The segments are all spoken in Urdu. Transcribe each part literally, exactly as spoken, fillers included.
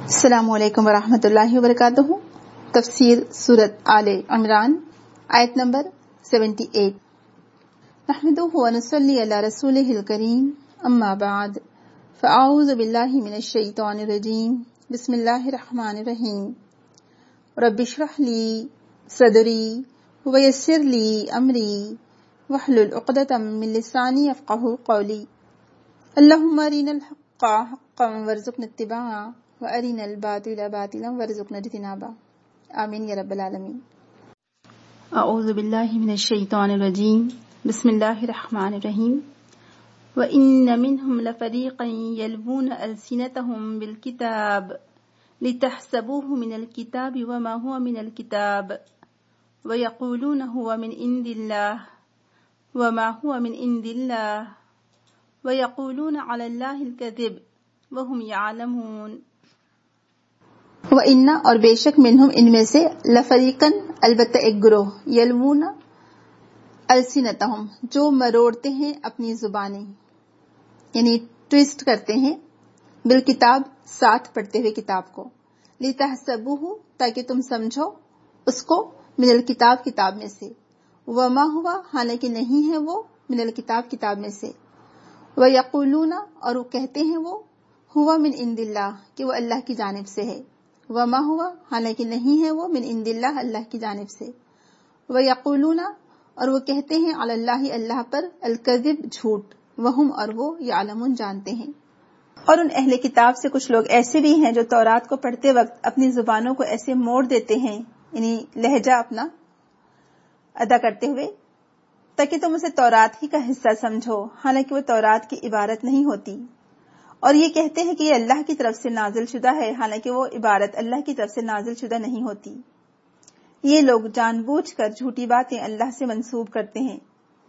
السلام علیکم ورحمۃ اللہ وبرکاتہ۔ تفسیر سورۃ آل عمران آیت نمبر اٹھہتر۔ نحمدہ ونصلی علی رسولہ الکریم، اما بعد فاعوذ باللہ من الشیطان الرجیم، بسم اللہ الرحمن الرحیم۔ رب اشرح لی صدری ویسر لی امری واحلل عقدۃ من لسانی یفقہوا قولی۔ اللہم ارنا الحق حقا وارزقنا اتباعہ وارنا الباطل باطلا وارزقنا اجتنابہ، آمین یا رب العالمین۔ اعوذ باللہ من الشیطان الرجیم، بسم اللہ الرحمن الرحیم۔ وَإِنَّ مِنْهُمْ لَفَرِيقًا يَلْوُونَ أَلْسِنَتَهُمْ بِالْكِتَابِ لِتَحْسَبُوهُ مِنَ الْكِتَابِ وَمَا هُوَ مِنَ الْكِتَابِ وَيَقُولُونَ هُوَ مِنْ عِنْدِ اللَّهِ وَمَا هُوَ مِنْ عِنْدِ اللَّهِ وَيَقُولُونَ عَلَى اللَّهِ الْكَذِبَ وَهُمْ يَعْلَمُونَ۔ وَإِنَّ اور بے شک منہم ان میں سے لفریقن البتہ ایک گروہ، یلوون السنتہم جو مروڑتے ہیں اپنی زبانیں، یعنی ٹویسٹ کرتے ہیں، بالکتاب ساتھ پڑھتے ہوئے کتاب کو، لتحسبوہ تاکہ تم سمجھو اس کو، من الکتاب کتاب میں سے، وما ہوا حالانکہ نہیں ہے وہ، من الکتاب کتاب میں سے، ویقولون اور وہ کہتے ہیں وہ، ہوا من عند اللہ کہ وہ اللہ کی جانب سے ہے، وما ہوا حالانکہ نہیں ہے وہ، من عند اللہ اللہ کی جانب سے، ویقولون اور وہ کہتے ہیں علی اللہ اللہ پر، الکذب جھوٹ، وہم اور وہ یعلمون جانتے ہیں۔ اور ان اہل کتاب سے کچھ لوگ ایسے بھی ہیں جو تورات کو پڑھتے وقت اپنی زبانوں کو ایسے موڑ دیتے ہیں، یعنی لہجہ اپنا ادا کرتے ہوئے، تاکہ تم اسے تورات ہی کا حصہ سمجھو، حالانکہ وہ تورات کی عبارت نہیں ہوتی، اور یہ کہتے ہیں کہ یہ اللہ کی طرف سے نازل شدہ ہے، حالانکہ وہ عبارت اللہ کی طرف سے نازل شدہ نہیں ہوتی۔ یہ لوگ جان بوجھ کر جھوٹی باتیں اللہ سے منسوب کرتے ہیں۔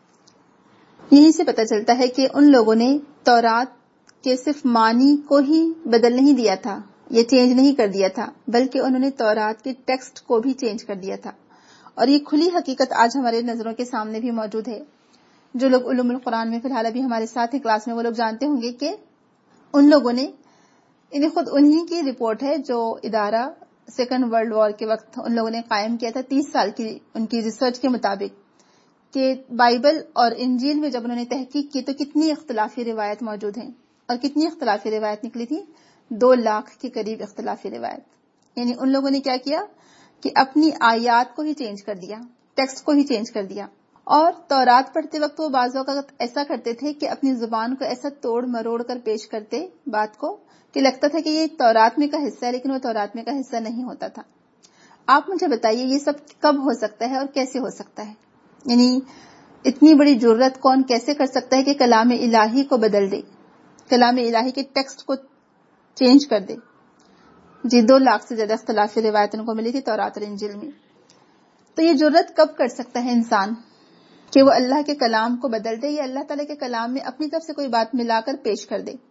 یہیں سے پتہ چلتا ہے کہ ان لوگوں نے تورات کے صرف معنی کو ہی بدل نہیں دیا تھا، یہ چینج نہیں کر دیا تھا، بلکہ انہوں نے تورات کے ٹیکسٹ کو بھی چینج کر دیا تھا۔ اور یہ کھلی حقیقت آج ہمارے نظروں کے سامنے بھی موجود ہے۔ جو لوگ علوم القرآن میں فی الحال ابھی ہمارے ساتھ ہیں کلاس میں، وہ لوگ جانتے ہوں گے کہ ان لوگوں نے، انہیں خود انہی کی رپورٹ ہے جو ادارہ سیکنڈ ورلڈ وار کے وقت ان لوگوں نے قائم کیا تھا، تیس سال کی ان کی ریسرچ کے مطابق، کہ بائبل اور انجیل میں جب انہوں نے تحقیق کی تو کتنی اختلافی روایت موجود ہیں، اور کتنی اختلافی روایت نکلی تھی، دو لاکھ کے قریب اختلافی روایت۔ یعنی ان لوگوں نے کیا کیا کہ اپنی آیات کو ہی چینج کر دیا، ٹیکسٹ کو ہی چینج کر دیا، اور تورات پڑھتے وقت وہ بعض اوقات ایسا کرتے تھے کہ اپنی زبان کو ایسا توڑ مروڑ کر پیش کرتے بات کو کہ لگتا تھا کہ یہ تورات میں کا حصہ ہے، لیکن وہ تورات میں کا حصہ نہیں ہوتا تھا۔ آپ مجھے بتائیے یہ سب کب ہو سکتا ہے اور کیسے ہو سکتا ہے؟ یعنی اتنی بڑی جرت کون کیسے کر سکتا ہے کہ کلام الہی کو بدل دے، کلام الہی کے ٹیکسٹ کو چینج کر دے؟ جی، دو لاکھ سے زیادہ اختلافی روایت ان کو ملی تھی تورات اور انجیل میں۔ تو یہ جرت کب کر سکتا ہے انسان کہ وہ اللہ کے کلام کو بدل دے، یا اللہ تعالیٰ کے کلام میں اپنی طرف سے کوئی بات ملا کر پیش کر دے؟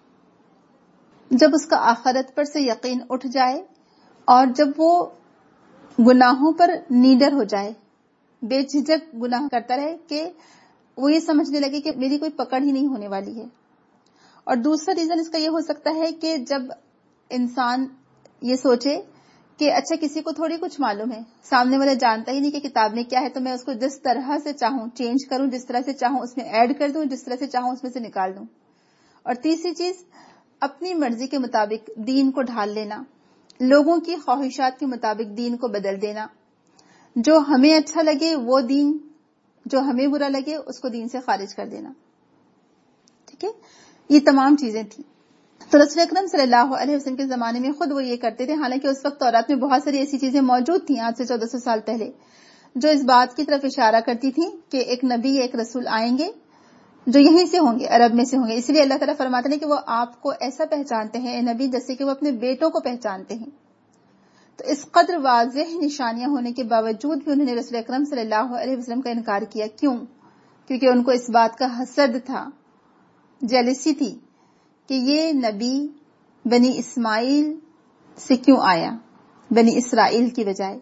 جب اس کا آخرت پر سے یقین اٹھ جائے، اور جب وہ گناہوں پر نیڈر ہو جائے، بے جھجک گناہ کرتا رہے، کہ وہ یہ سمجھنے لگے کہ میری کوئی پکڑ ہی نہیں ہونے والی ہے۔ اور دوسرا ریزن اس کا یہ ہو سکتا ہے کہ جب انسان یہ سوچے کہ اچھا کسی کو تھوڑی کچھ معلوم ہے، سامنے والا جانتا ہی نہیں کہ کتاب میں کیا ہے، تو میں اس کو جس طرح سے چاہوں چینج کروں، جس طرح سے چاہوں اس میں ایڈ کر دوں، جس طرح سے چاہوں اس میں سے نکال دوں۔ اور تیسری چیز، اپنی مرضی کے مطابق دین کو ڈھال لینا، لوگوں کی خواہشات کے مطابق دین کو بدل دینا، جو ہمیں اچھا لگے وہ دین، جو ہمیں برا لگے اس کو دین سے خارج کر دینا۔ ٹھیک ہے، یہ تمام چیزیں تھیں۔ تو رسول اکرم صلی اللہ علیہ وسلم کے زمانے میں خود وہ یہ کرتے تھے، حالانکہ اس وقت تورات میں بہت ساری ایسی چیزیں موجود تھیں آج سے چودہ سو سال پہلے، جو اس بات کی طرف اشارہ کرتی تھیں کہ ایک نبی ایک رسول آئیں گے جو یہیں سے ہوں گے، عرب میں سے ہوں گے۔ اس لیے اللہ تعالیٰ فرماتے ہیں کہ وہ آپ کو ایسا پہچانتے ہیں اے نبی جیسے کہ وہ اپنے بیٹوں کو پہچانتے ہیں۔ تو اس قدر واضح نشانیاں ہونے کے باوجود بھی انہوں نے رسول اکرم صلی اللہ علیہ وسلم کا انکار کیا۔ کیوں؟ کیونکہ ان کو اس بات کا حسد تھا، جیلسی تھی کہ یہ نبی بنی اسماعیل سے کیوں آیا، بنی اسرائیل کی بجائے۔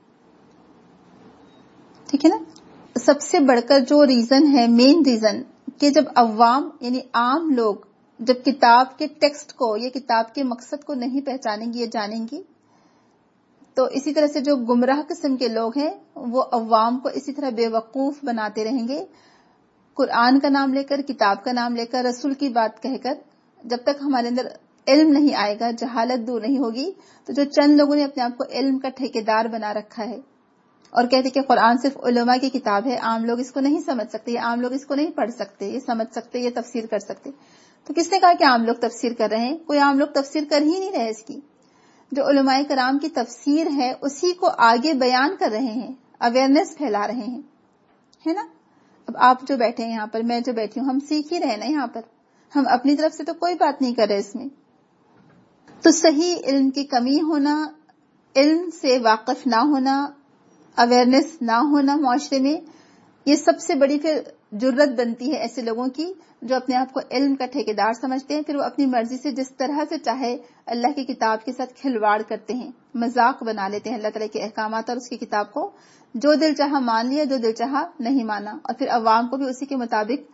ٹھیک ہے نا؟ سب سے بڑھ کر جو ریزن ہے، مین ریزن، کہ جب عوام یعنی عام لوگ جب کتاب کے ٹیکسٹ کو یا کتاب کے مقصد کو نہیں پہچانیں گی یا جانیں گی تو اسی طرح سے جو گمراہ قسم کے لوگ ہیں وہ عوام کو اسی طرح بے وقوف بناتے رہیں گے، قرآن کا نام لے کر، کتاب کا نام لے کر، رسول کی بات کہہ کر. جب تک ہمارے اندر علم نہیں آئے گا، جہالت دور نہیں ہوگی، تو جو چند لوگوں نے اپنے آپ کو علم کا ٹھیکیدار بنا رکھا ہے اور کہتے کہ قرآن صرف علماء کی کتاب ہے، عام لوگ اس کو نہیں سمجھ سکتے، یا عام لوگ اس کو نہیں پڑھ سکتے، یہ سمجھ سکتے، یہ تفسیر کر سکتے. تو کس نے کہا کہ عام لوگ تفسیر کر رہے ہیں؟ کوئی عام لوگ تفسیر کر ہی نہیں رہے. اس کی جو علماء کرام کی تفسیر ہے اسی کو آگے بیان کر رہے ہیں، اویئرنیس پھیلا رہے ہیں، ہے نا. اب آپ جو بیٹھے ہیں یہاں پر، میں جو بیٹھی ہوں، ہم سیکھ ہی رہے نا یہاں پر، ہم اپنی طرف سے تو کوئی بات نہیں کر رہے اس میں. تو صحیح علم کی کمی ہونا، علم سے واقف نہ ہونا، اویئرنیس نہ ہونا معاشرے میں، یہ سب سے بڑی پھر جرت بنتی ہے ایسے لوگوں کی جو اپنے آپ کو علم کا ٹھیکیدار سمجھتے ہیں. پھر وہ اپنی مرضی سے جس طرح سے چاہے اللہ کی کتاب کے ساتھ کھلواڑ کرتے ہیں، مذاق بنا لیتے ہیں اللہ تعالیٰ کے احکامات اور اس کی کتاب کو. جو دل چاہا مان لیا، جو دل چاہا نہیں مانا، اور پھر عوام کو بھی اسی کے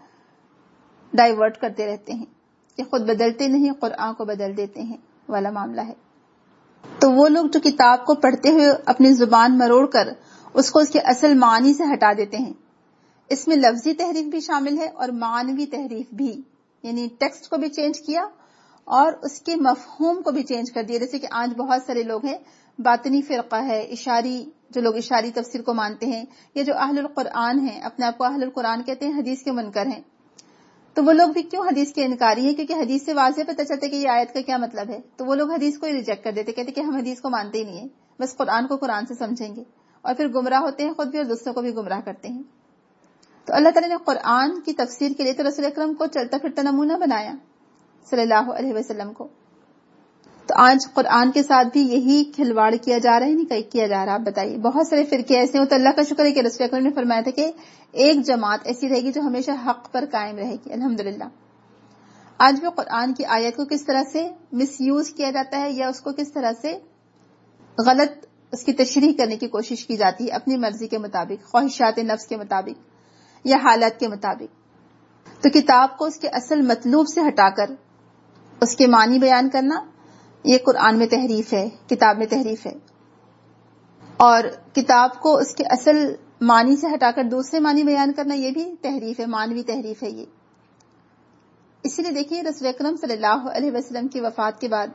مطابق ڈائیورٹ کرتے رہتے ہیں کہ خود بدلتے نہیں، قرآن کو بدل دیتے ہیں والا معاملہ ہے. تو وہ لوگ جو کتاب کو پڑھتے ہوئے اپنی زبان مروڑ کر اس کو اس کے اصل معنی سے ہٹا دیتے ہیں، اس میں لفظی تحریف بھی شامل ہے اور معنوی تحریف بھی، یعنی ٹیکسٹ کو بھی چینج کیا اور اس کے مفہوم کو بھی چینج کر دیا. جیسے کہ آج بہت سارے لوگ ہیں، باطنی فرقہ ہے، اشاری، جو لوگ اشاری تفسیر کو مانتے ہیں، یا جو اہل القرآن ہیں، اپنے آپ کو اہل القرآن کہتے ہیں، حدیث کے منکر ہیں. تو وہ لوگ بھی کیوں حدیث کے انکاری ہیں؟ کیونکہ حدیث سے واضح پتہ چلتا ہے کہ یہ آیت کا کیا مطلب ہے. تو وہ لوگ حدیث کو ہی ریجیکٹ کر دیتے، کہتے کہ ہم حدیث کو مانتے ہی نہیں ہیں، بس قرآن کو قرآن سے سمجھیں گے، اور پھر گمراہ ہوتے ہیں خود بھی اور دوسروں کو بھی گمراہ کرتے ہیں. تو اللہ تعالیٰ نے قرآن کی تفسیر کے لیے تو رسول اکرم کو چلتا پھرتا نمونہ بنایا صلی اللہ علیہ وسلم کو. تو آج قرآن کے ساتھ بھی یہی کھلواڑ کیا جا رہا ہے، نہیں کیا جا رہا؟ آپ بتائیے. بہت سارے فرقے ایسے ہیں. تو اللہ کا شکر ہے کہ رسول اکرم نے فرمایا تھا کہ ایک جماعت ایسی رہے گی جو ہمیشہ حق پر قائم رہے گی. الحمدللہ. آج بھی قرآن کی آیت کو کس طرح سے مس یوز کیا جاتا ہے، یا اس کو کس طرح سے غلط اس کی تشریح کرنے کی کوشش کی جاتی ہے اپنی مرضی کے مطابق، خواہشات نفس کے مطابق یا حالات کے مطابق. تو کتاب کو اس کے اصل مطلوب سے ہٹا کر اس کے معنی بیان کرنا، یہ قرآن میں تحریف ہے، کتاب میں تحریف ہے. اور کتاب کو اس کے اصل معنی سے ہٹا کر دوسرے معنی بیان کرنا، یہ بھی تحریف ہے، معنوی تحریف ہے یہ. اسی لیے دیکھیے رسول اکرم صلی اللہ علیہ وسلم کی وفات کے بعد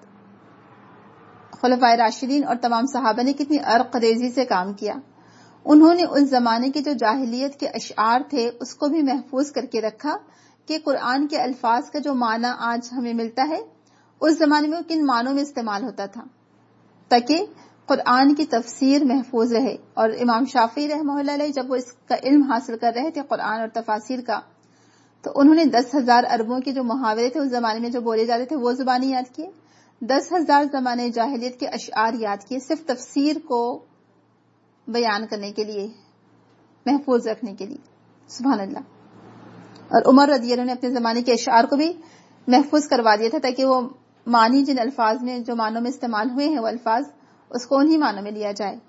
خلفائے راشدین اور تمام صحابہ نے کتنی عرق ریزی سے کام کیا. انہوں نے اس زمانے کے جو جاہلیت کے اشعار تھے اس کو بھی محفوظ کر کے رکھا کہ قرآن کے الفاظ کا جو معنی آج ہمیں ملتا ہے اس زمانے میں وہ کن معنوں میں استعمال ہوتا تھا، تاکہ قرآن کی تفسیر محفوظ رہے. اور امام شافعی رحمہ اللہ علیہ جب وہ اس کا علم حاصل کر رہے تھے قرآن اور تفاسیر کا، تو انہوں نے دس ہزار اربوں کے جو محاورے تھے اس زمانے میں جو بولے جاتے تھے وہ زبانیں یاد کیے، دس ہزار زمانے جاہلیت کے اشعار یاد کیے، صرف تفسیر کو بیان کرنے کے لیے، محفوظ رکھنے کے لیے. سبحان اللہ. اور عمر رضی اللہ عنہ نے اپنے زمانے کے اشعار کو بھی محفوظ کروا دیا تھا تاکہ وہ معنی جن الفاظ میں جو معنوں میں استعمال ہوئے ہیں وہ الفاظ اس کو انہی معنوں میں لیا جائے.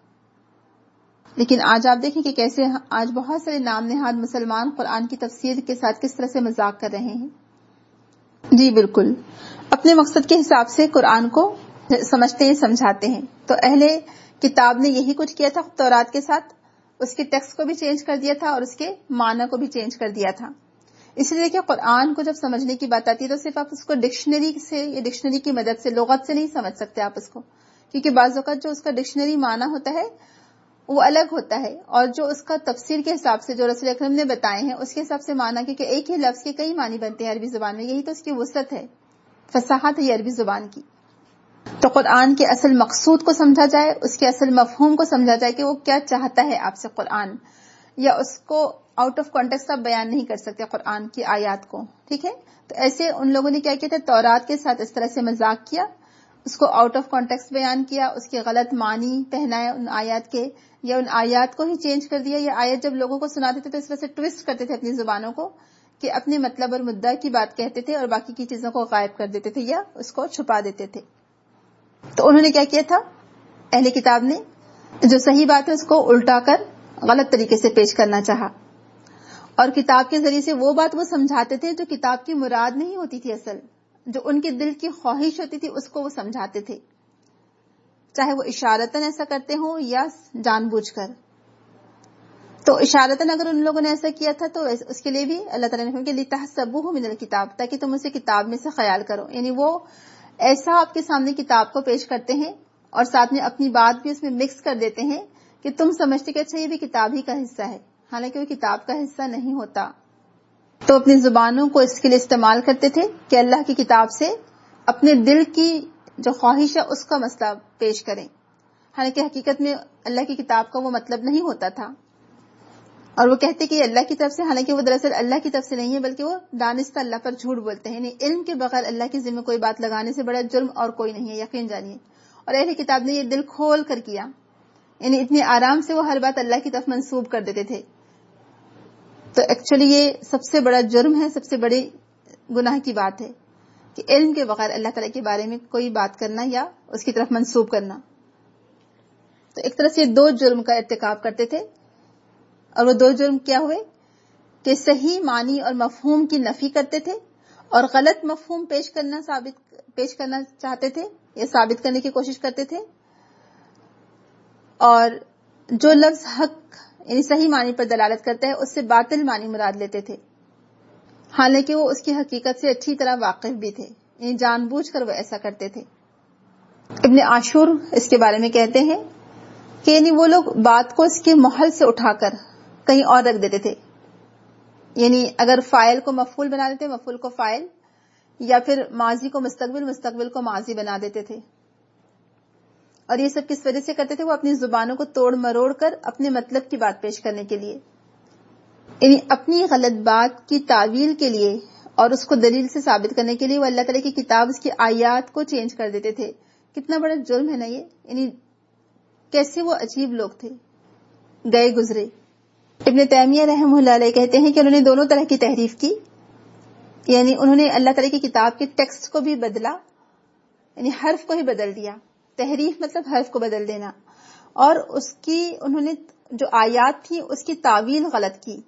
لیکن آج آپ دیکھیں کہ کیسے آج بہت سارے نام نہاد مسلمان قرآن کی تفسیر کے ساتھ کس طرح سے مذاق کر رہے ہیں. جی بالکل، اپنے مقصد کے حساب سے قرآن کو سمجھتے ہیں، سمجھاتے ہیں. تو اہل کتاب نے یہی کچھ کیا تھا تورات کے ساتھ، اس کے ٹیکسٹ کو بھی چینج کر دیا تھا اور اس کے معنی کو بھی چینج کر دیا تھا. اس لیے کہ قرآن کو جب سمجھنے کی بات آتی ہے تو صرف آپ اس کو ڈکشنری سے یا ڈکشنری کی مدد سے، لغت سے نہیں سمجھ سکتے آپ اس کو، کیونکہ بعض اوقات جو اس کا ڈکشنری معنی ہوتا ہے وہ الگ ہوتا ہے، اور جو اس کا تفسیر کے حساب سے جو رسول اکرم نے بتائے ہیں اس کے حساب سے معنی، کیونکہ ایک ہی لفظ کے کئی معنی بنتے ہیں عربی زبان میں. یہی تو اس کی وسعت ہے، فصاحت ہے عربی زبان کی. تو قرآن کے اصل مقصود کو سمجھا جائے، اس کے اصل مفہوم کو سمجھا جائے کہ وہ کیا چاہتا ہے آپ سے قرآن، یا اس کو آؤٹ آف کانٹیکسٹ آپ بیان نہیں کر سکتے قرآن کی آیات کو. ٹھیک ہے. تو ایسے ان لوگوں نے کیا کیا تھا، تورات کے ساتھ اس طرح سے مذاق کیا، اس کو آؤٹ آف کانٹیکسٹ بیان کیا، اس کے غلط معنی پہنائے ان آیات کے، یا ان آیات کو ہی چینج کر دیا. یا آیت جب لوگوں کو سناتے تھے تو اس طرح سے ٹویسٹ کرتے تھے اپنی زبانوں کو کہ اپنے مطلب اور مدعا کی بات کہتے تھے اور باقی کی چیزوں کو غائب کر دیتے تھے یا اس کو چھپا دیتے تھے. تو انہوں نے کیا کیا تھا، اہل کتاب نے جو صحیح بات ہے اس کو الٹا کر غلط طریقے سے پیش کرنا چاہا، اور کتاب کے ذریعے سے وہ بات وہ سمجھاتے تھے جو کتاب کی مراد نہیں ہوتی تھی. اصل جو ان کے دل کی خواہش ہوتی تھی اس کو وہ سمجھاتے تھے، چاہے وہ اشارتاً ایسا کرتے ہوں یا جان بوجھ کر. تو اشارتاً اگر ان لوگوں نے ایسا کیا تھا تو اس کے لیے بھی اللہ تعالیٰ نے کہا کہ لِتَحْسَبُوهُ مِنَ الْكِتَابِ، تاکہ تم اسے کتاب میں سے خیال کرو. یعنی وہ ایسا آپ کے سامنے کتاب کو پیش کرتے ہیں اور ساتھ میں اپنی بات بھی اس میں مکس کر دیتے ہیں کہ تم سمجھتے کہ اچھا یہ بھی کتاب ہی کا حصہ ہے، حالانکہ وہ کتاب کا حصہ نہیں ہوتا. تو اپنی زبانوں کو اس کے لیے استعمال کرتے تھے کہ اللہ کی کتاب سے اپنے دل کی جو خواہش ہے اس کا مسئلہ پیش کریں، حالانکہ حقیقت میں اللہ کی کتاب کا وہ مطلب نہیں ہوتا تھا. اور وہ کہتے کہ یہ اللہ کی طرف سے، حالانکہ وہ دراصل اللہ کی طرف سے نہیں ہے، بلکہ وہ دانستہ اللہ پر جھوٹ بولتے ہیں. یعنی علم کے بغیر اللہ کے ذمہ کوئی بات لگانے سے بڑا جرم اور کوئی نہیں ہے، یقین جانیے. اور اہل کتاب نے یہ دل کھول کر کیا، یعنی اتنے آرام سے وہ ہر بات اللہ کی طرف منسوب کر دیتے تھے. تو ایکچولی یہ سب سے بڑا جرم ہے، سب سے بڑی گناہ کی بات ہے کہ علم کے بغیر اللہ تعالیٰ کے بارے میں کوئی بات کرنا یا اس کی طرف منسوب کرنا. تو ایک طرح سے یہ دو جرم کا ارتکاب کرتے تھے. اور وہ دو جرم کیا ہوئے کہ صحیح معنی اور مفہوم کی نفی کرتے تھے اور غلط مفہوم پیش کرنا ثابت پیش کرنا چاہتے تھے یا ثابت کرنے کی کوشش کرتے تھے. اور جو لفظ حق یعنی صحیح معنی پر دلالت کرتا ہے اس سے باطل معنی مراد لیتے تھے، حالانکہ وہ اس کی حقیقت سے اچھی طرح واقف بھی تھے، یعنی جان بوجھ کر وہ ایسا کرتے تھے. ابن عاشور اس کے بارے میں کہتے ہیں کہ یعنی وہ لوگ بات کو اس کے محل سے اٹھا کر کہیں اور رکھ دیتے تھے. یعنی اگر فاعل کو مفعول بنا دیتے، مفعول کو فاعل، یا پھر ماضی کو مستقبل، مستقبل کو ماضی بنا دیتے تھے. اور یہ سب کس وجہ سے کرتے تھے؟ وہ اپنی زبانوں کو توڑ مروڑ کر اپنے مطلب کی بات پیش کرنے کے لیے، یعنی اپنی غلط بات کی تعویل کے لیے اور اس کو دلیل سے ثابت کرنے کے لیے وہ اللہ تعالیٰ کی کتاب، اس کی آیات کو چینج کر دیتے تھے. کتنا بڑا جرم ہے نا یہ. یعنی کیسے وہ عجیب لوگ تھے، گئے گزرے. ابن تیمیہ رحمہ اللہ علیہ کہتے ہیں کہ انہوں نے دونوں طرح کی تحریف کی. یعنی انہوں نے اللہ تعالیٰ کی کتاب کے ٹیکسٹ کو بھی بدلا، یعنی حرف کو ہی بدل دیا. تحریف مطلب حرف کو بدل دینا. اور اس کی انہوں نے جو آیات تھی اس کی تعویل غلط کی.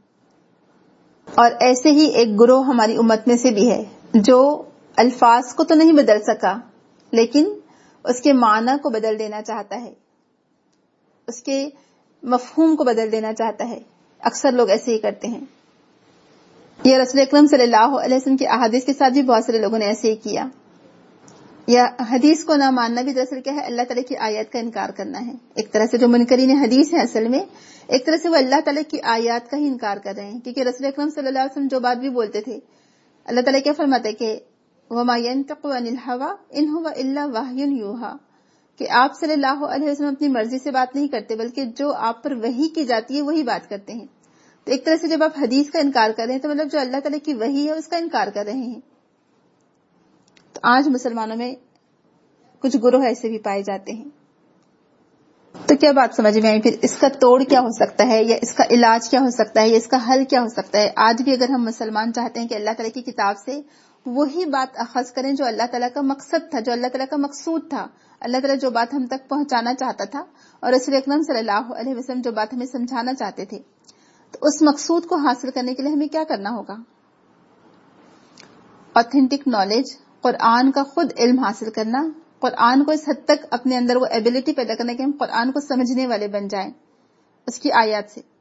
اور ایسے ہی ایک گروہ ہماری امت میں سے بھی ہے جو الفاظ کو تو نہیں بدل سکا لیکن اس کے معنی کو بدل دینا چاہتا ہے، اس کے مفہوم کو بدل دینا چاہتا ہے. اکثر لوگ ایسے ہی کرتے ہیں. یہ رسول اکرم صلی اللہ علیہ وسلم کی احادیث کے ساتھ بھی بہت سارے لوگوں نے ایسے ہی کیا. یا حدیث کو نہ ماننا بھی دراصل کیا ہے؟ اللہ تعالیٰ کی آیات کا انکار کرنا ہے. ایک طرح سے جو منکرین حدیث ہیں اصل میں ایک طرح سے وہ اللہ تعالیٰ کی آیات کا ہی انکار کر رہے ہیں، کیونکہ رسول اکرم صلی اللہ علیہ وسلم جو بات بھی بولتے تھے اللہ تعالیٰ کیا فرماتے ہیں کہ وَمَا يَنْطِقُ عَنِ الْهَوَىٰ إِنْ هُوَ إِلَّا وَحْيٌ يُوحَىٰ، کہ آپ صلی اللہ علیہ وسلم اپنی مرضی سے بات نہیں کرتے بلکہ جو آپ پر وحی کی جاتی ہے وہی بات کرتے ہیں. تو ایک طرح سے جب آپ حدیث کا انکار کر رہے ہیں تو مطلب جو اللہ تعالیٰ کی وحی ہے اس کا انکار کر رہے ہیں. تو آج مسلمانوں میں کچھ گروہ ایسے بھی پائے جاتے ہیں. تو کیا بات سمجھ میں آئی؟ پھر اس کا توڑ کیا ہو سکتا ہے، یا اس کا علاج کیا ہو سکتا ہے، یا اس کا حل کیا ہو سکتا ہے؟ آج بھی اگر ہم مسلمان چاہتے ہیں کہ اللہ تعالیٰ کی کتاب سے وہی بات اخذ کریں جو اللہ تعالیٰ کا مقصد تھا، جو اللہ تعالیٰ کا مقصود تھا، اللہ تعالیٰ جو بات ہم تک پہنچانا چاہتا تھا اور رسول اکرم صلی اللہ علیہ وسلم جو بات ہمیں سمجھانا چاہتے تھے، تو اس مقصود کو حاصل کرنے کے لیے ہمیں کیا کرنا ہوگا؟ آتھینٹک نالج، قرآن کا خود علم حاصل کرنا، قرآن کو اس حد تک اپنے اندر وہ ایبلٹی پیدا کرنا کہ ہم قرآن کو سمجھنے والے بن جائیں اس کی آیات سے.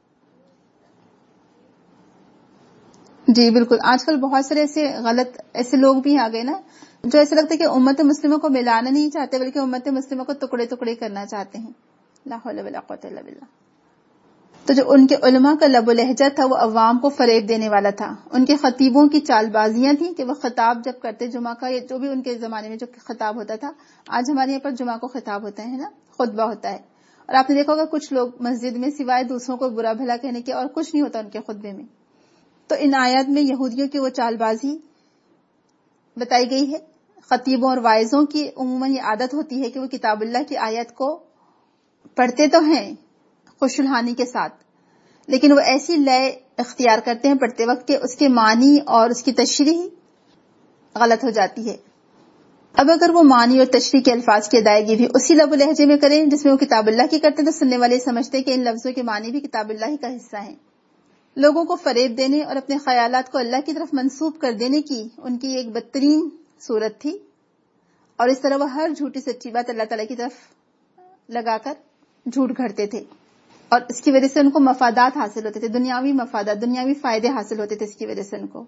جی بالکل. آج کل بہت سارے ایسے غلط ایسے لوگ بھی آ گئے نا جو ایسا لگتا ہے کہ امت مسلمہ کو ملانا نہیں چاہتے بلکہ امت مسلمہ کو ٹکڑے ٹکڑے کرنا چاہتے ہیں. لا حول ولا قوت الا باللہ. تو جو ان کے علماء کا لب و لہجہ تھا وہ عوام کو فریب دینے والا تھا. ان کے خطیبوں کی چال بازیاں تھیں کہ وہ خطاب جب کرتے جمعہ کا یا جو بھی ان کے زمانے میں جو خطاب ہوتا تھا، آج ہمارے یہاں پر جمعہ کو خطاب ہوتا ہے نا، خطبہ ہوتا ہے. اور آپ نے دیکھا ہوگا کچھ لوگ مسجد میں سوائے دوسروں کو برا بھلا کہنے کے اور کچھ نہیں ہوتا ان کے خطبے میں. تو ان آیات میں یہودیوں کی وہ چال بازی بتائی گئی ہے. خطیبوں اور واعظوں کی عموماً یہ عادت ہوتی ہے کہ وہ کتاب اللہ کی آیت کو پڑھتے تو ہیں خوش الحانی کے ساتھ، لیکن وہ ایسی لے اختیار کرتے ہیں پڑھتے وقت کہ اس کے معنی اور اس کی تشریح غلط ہو جاتی ہے. اب اگر وہ معنی اور تشریح کے الفاظ کی ادائیگی بھی اسی لب و لہجے میں کریں جس میں وہ کتاب اللہ کی کرتے ہیں تو سننے والے سمجھتے ہیں کہ ان لفظوں کے معنی بھی کتاب اللہ ہی کا حصہ ہیں. لوگوں کو فریب دینے اور اپنے خیالات کو اللہ کی طرف منسوب کر دینے کی ان کی ایک بدترین صورت تھی، اور اس طرح وہ ہر جھوٹی سچی بات اللہ تعالیٰ کی طرف لگا کر جھوٹ گھڑتے تھے، اور اس کی وجہ سے ان کو مفادات حاصل ہوتے تھے، دنیاوی مفادات، دنیاوی فائدے حاصل ہوتے تھے اس کی وجہ سے ان کو.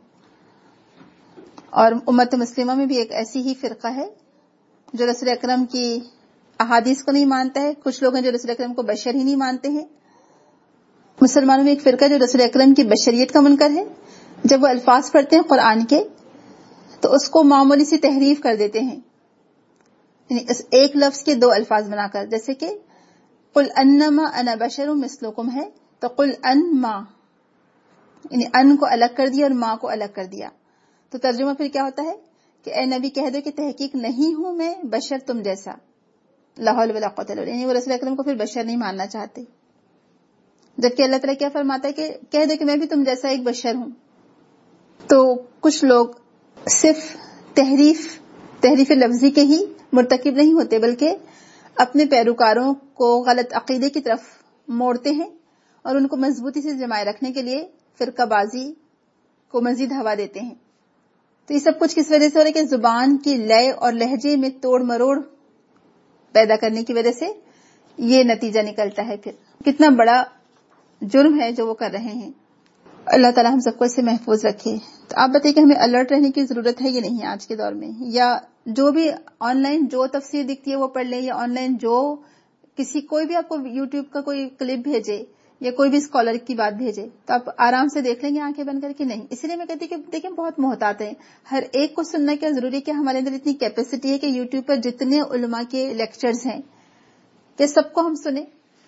اور امت مسلمہ میں بھی ایک ایسی ہی فرقہ ہے جو رسول اکرم کی احادیث کو نہیں مانتا ہے. کچھ لوگ ہیں جو رسول اکرم کو بشر ہی نہیں مانتے ہیں. مسلمانوں میں ایک فرقہ جو رسول اکرم کی بشریت کا منکر ہے. جب وہ الفاظ پڑھتے ہیں قرآن کے تو اس کو معمولی سی تحریف کر دیتے ہیں، یعنی اس ایک لفظ کے دو الفاظ بنا کر. جیسے کہ قل انما انا بشر مثلکم ہے تو قل ان ما، یعنی ان کو الگ کر دیا اور ما کو الگ کر دیا. تو ترجمہ پھر کیا ہوتا ہے کہ اے نبی کہہ دو کہ تحقیق نہیں ہوں میں بشر تم جیسا. لا حول ولا قوت الا باللہ، یعنی وہ رسول اکرم کو پھر بشر نہیں ماننا چاہتے. جبکہ اللہ تعالیٰ کیا فرماتا ہے کہ کہہ دے کہ میں بھی تم جیسا ایک بشر ہوں. تو کچھ لوگ صرف تحریف تحریف لفظی کے ہی مرتکب نہیں ہوتے، بلکہ اپنے پیروکاروں کو غلط عقیدے کی طرف موڑتے ہیں اور ان کو مضبوطی سے جمائے رکھنے کے لیے فرقہ بازی کو مزید ہوا دیتے ہیں. تو یہ سب کچھ کس وجہ سے ہو رہا ہے کہ زبان کی لے اور لہجے میں توڑ مروڑ پیدا کرنے کی وجہ سے یہ نتیجہ نکلتا ہے. پھر کتنا بڑا جرم ہے جو وہ کر رہے ہیں. اللہ تعالیٰ ہم سب کو اس سے محفوظ رکھے. تو آپ بتائیے کہ ہمیں الرٹ رہنے کی ضرورت ہے یا نہیں آج کے دور میں، یا جو بھی آن لائن جو تفسیر دکھتی ہے وہ پڑھ لیں، یا آن لائن جو کسی کوئی بھی آپ کو یوٹیوب کا کوئی کلپ بھیجے یا کوئی بھی اسکالر کی بات بھیجے تو آپ آرام سے دیکھ لیں گے آنکھیں بند کر کے؟ نہیں. اسی لیے میں کہتی ہوں کہ دیکھیں بہت محتاط ہیں. ہر ایک کو سننا کیا ضروری کہ ہمارے اندر اتنی کیپیسٹی ہے کہ یوٹیوب پر جتنے علماء کے لیکچرز ہیں کہ سب کو ہم سنیں؟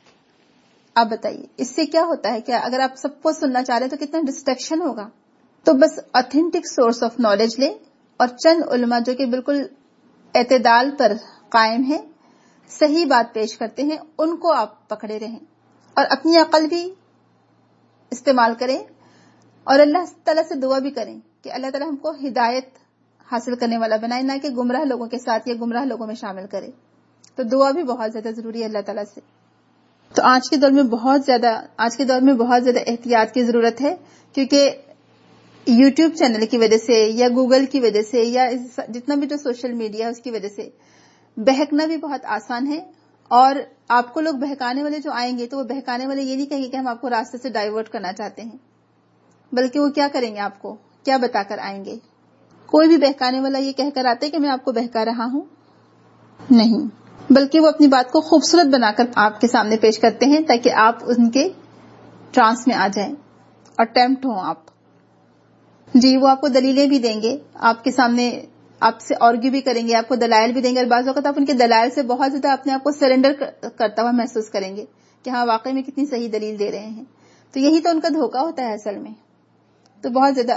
آپ بتائیے اس سے کیا ہوتا ہے؟ کہ اگر آپ سب کو سننا چاہ رہے ہیں تو کتنا ڈسٹریکشن ہوگا. تو بس آتھینٹک سورس آف نالج لیں، اور چند علماء جو کہ بالکل اعتدال پر قائم ہیں، صحیح بات پیش کرتے ہیں، ان کو آپ پکڑے رہیں اور اپنی عقل بھی استعمال کریں، اور اللہ تعالیٰ سے دعا بھی کریں کہ اللہ تعالیٰ ہم کو ہدایت حاصل کرنے والا بنائے، نہ کہ گمراہ لوگوں کے ساتھ یا گمراہ لوگوں میں شامل کرے. تو دعا بھی بہت زیادہ ضروری ہے اللہ تعالیٰ سے. تو آج کے دور میں بہت زیادہ آج کے دور میں بہت زیادہ احتیاط کی ضرورت ہے، کیونکہ یوٹیوب چینل کی وجہ سے یا گوگل کی وجہ سے یا جتنا بھی جو سوشل میڈیا ہے اس کی وجہ سے بہکنا بھی بہت آسان ہے. اور آپ کو لوگ بہکانے والے جو آئیں گے تو وہ بہکانے والے یہ نہیں کہیں گے کہ ہم آپ کو راستے سے ڈائیورٹ کرنا چاہتے ہیں، بلکہ وہ کیا کریں گے؟ آپ کو کیا بتا کر آئیں گے؟ کوئی بھی بہکانے والا یہ کہہ کر آتے کہ میں آپ کو بہکا رہا ہوں، نہیں، بلکہ وہ اپنی بات کو خوبصورت بنا کر آپ کے سامنے پیش کرتے ہیں تاکہ آپ ان کے ٹرانس میں آ جائیں اور ٹیمپٹ ہوں آپ. جی وہ آپ کو دلیلیں بھی دیں گے، آپ کے سامنے آپ سے آرگیو بھی کریں گے، آپ کو دلائل بھی دیں گے، اور بعض اوقات آپ ان کے دلائل سے بہت زیادہ اپنے آپ کو سرنڈر کرتا ہوا محسوس کریں گے کہ ہاں واقعی میں کتنی صحیح دلیل دے رہے ہیں. تو یہی تو ان کا دھوکہ ہوتا ہے اصل میں. تو بہت زیادہ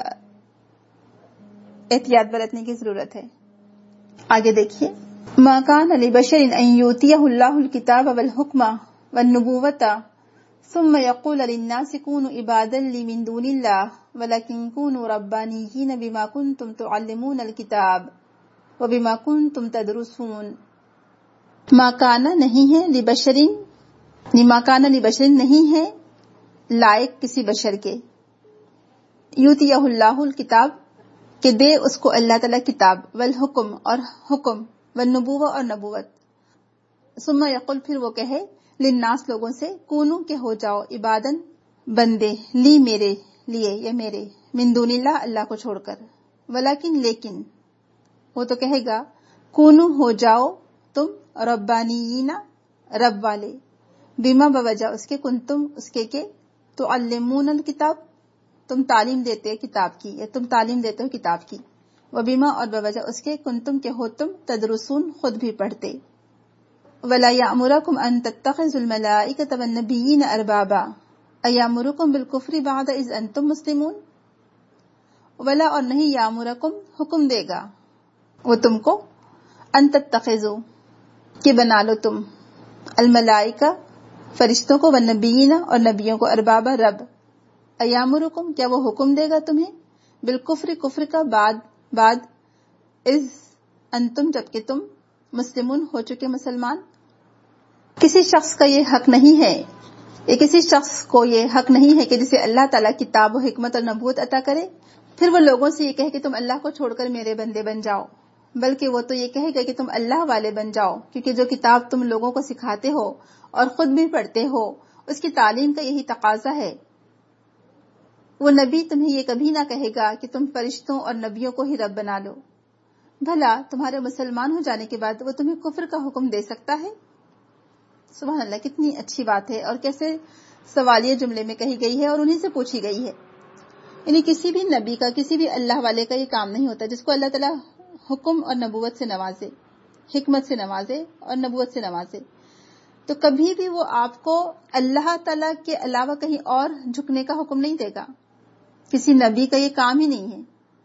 احتیاط برتنے کی ضرورت ہے. آگے دیکھیے، ما کان لبشر ان یؤتیہ اللہ الکتاب والحکم والنبوۃ ثم یقول للناس کونوا عبادا لی من دون اللہ ولکن کونوا ربانیین بما کنتم تعلمون الکتاب وبما کنتم تدرسون. ما کان نہیں ہے، لبشر ما کان لبشر نہیں ہے لائق کسی بشر کے، یؤتیہ اللہ الکتاب کہ دے اس کو اللہ تعالیٰ کتاب، والحکم اور حکم، والنبوہ اور نبوت، ثم یقول پھر وہ کہے، للناس لوگوں سے، کونو کہ ہو جاؤ، عبادن بندے، لی میرے لیے یا میرے، من دون اللہ اللہ کو چھوڑ کر، ولیکن لیکن وہ تو کہے گا، کونو ہو جاؤ تم ربانیین رب والے، بما بوجہ اس کے، کنتم اس کے کہ تعلمون الکتاب تم تعلیم دیتے ہو کتاب کی یا تم تعلیم دیتے ہو کتاب کی، وبما اور بوجہ اس کے، کنتم کہ ہو تم تدرسون خود بھی پڑھتے. ولا یأمرکم ان تتخذوا الملائکۃ والنبیین اربابا ایامرکم بالکفر بعد اذ انتم مسلمون. ولا اور نہیں، یامرکم حکم دے گا وہ تم کو، ان تتخذوا کہ بنا لو تم، الملائکہ فرشتوں کو، والنبیین اور نبیوں کو، اربابا رب، ایامرکم کیا وہ حکم دے گا تمہیں، بالکفر کفر کا، بعد بعد، اذ انتم جبکہ تم، مسلمون ہو چکے مسلمان. کسی شخص کا یہ حق نہیں ہے، یا کسی شخص کو یہ حق نہیں ہے کہ جسے اللہ تعالیٰ کتاب و حکمت اور نبوت عطا کرے پھر وہ لوگوں سے یہ کہے کہ تم اللہ کو چھوڑ کر میرے بندے بن جاؤ. بلکہ وہ تو یہ کہے گا کہ تم اللہ والے بن جاؤ، کیونکہ جو کتاب تم لوگوں کو سکھاتے ہو اور خود بھی پڑھتے ہو اس کی تعلیم کا یہی تقاضا ہے۔ وہ نبی تمہیں یہ کبھی نہ کہے گا کہ تم فرشتوں اور نبیوں کو ہی رب بنا لو، بھلا تمہارے مسلمان ہو جانے کے بعد وہ تمہیں کفر کا حکم دے سکتا ہے؟ سبحان اللہ، کتنی اچھی بات ہے اور کیسے سوالیہ جملے میں کہی گئی ہے اور انہیں سے پوچھی گئی ہے۔ یعنی کسی بھی نبی کا، کسی بھی اللہ والے کا یہ کام نہیں ہوتا جس کو اللہ تعالیٰ حکم اور نبوت سے نوازے، حکمت سے نوازے اور نبوت سے نوازے، تو کبھی بھی وہ آپ کو اللہ تعالیٰ کے علاوہ کہیں اور جھکنے کا حکم نہیں دے گا۔ کسی نبی کا یہ کام ہی نہیں ہے،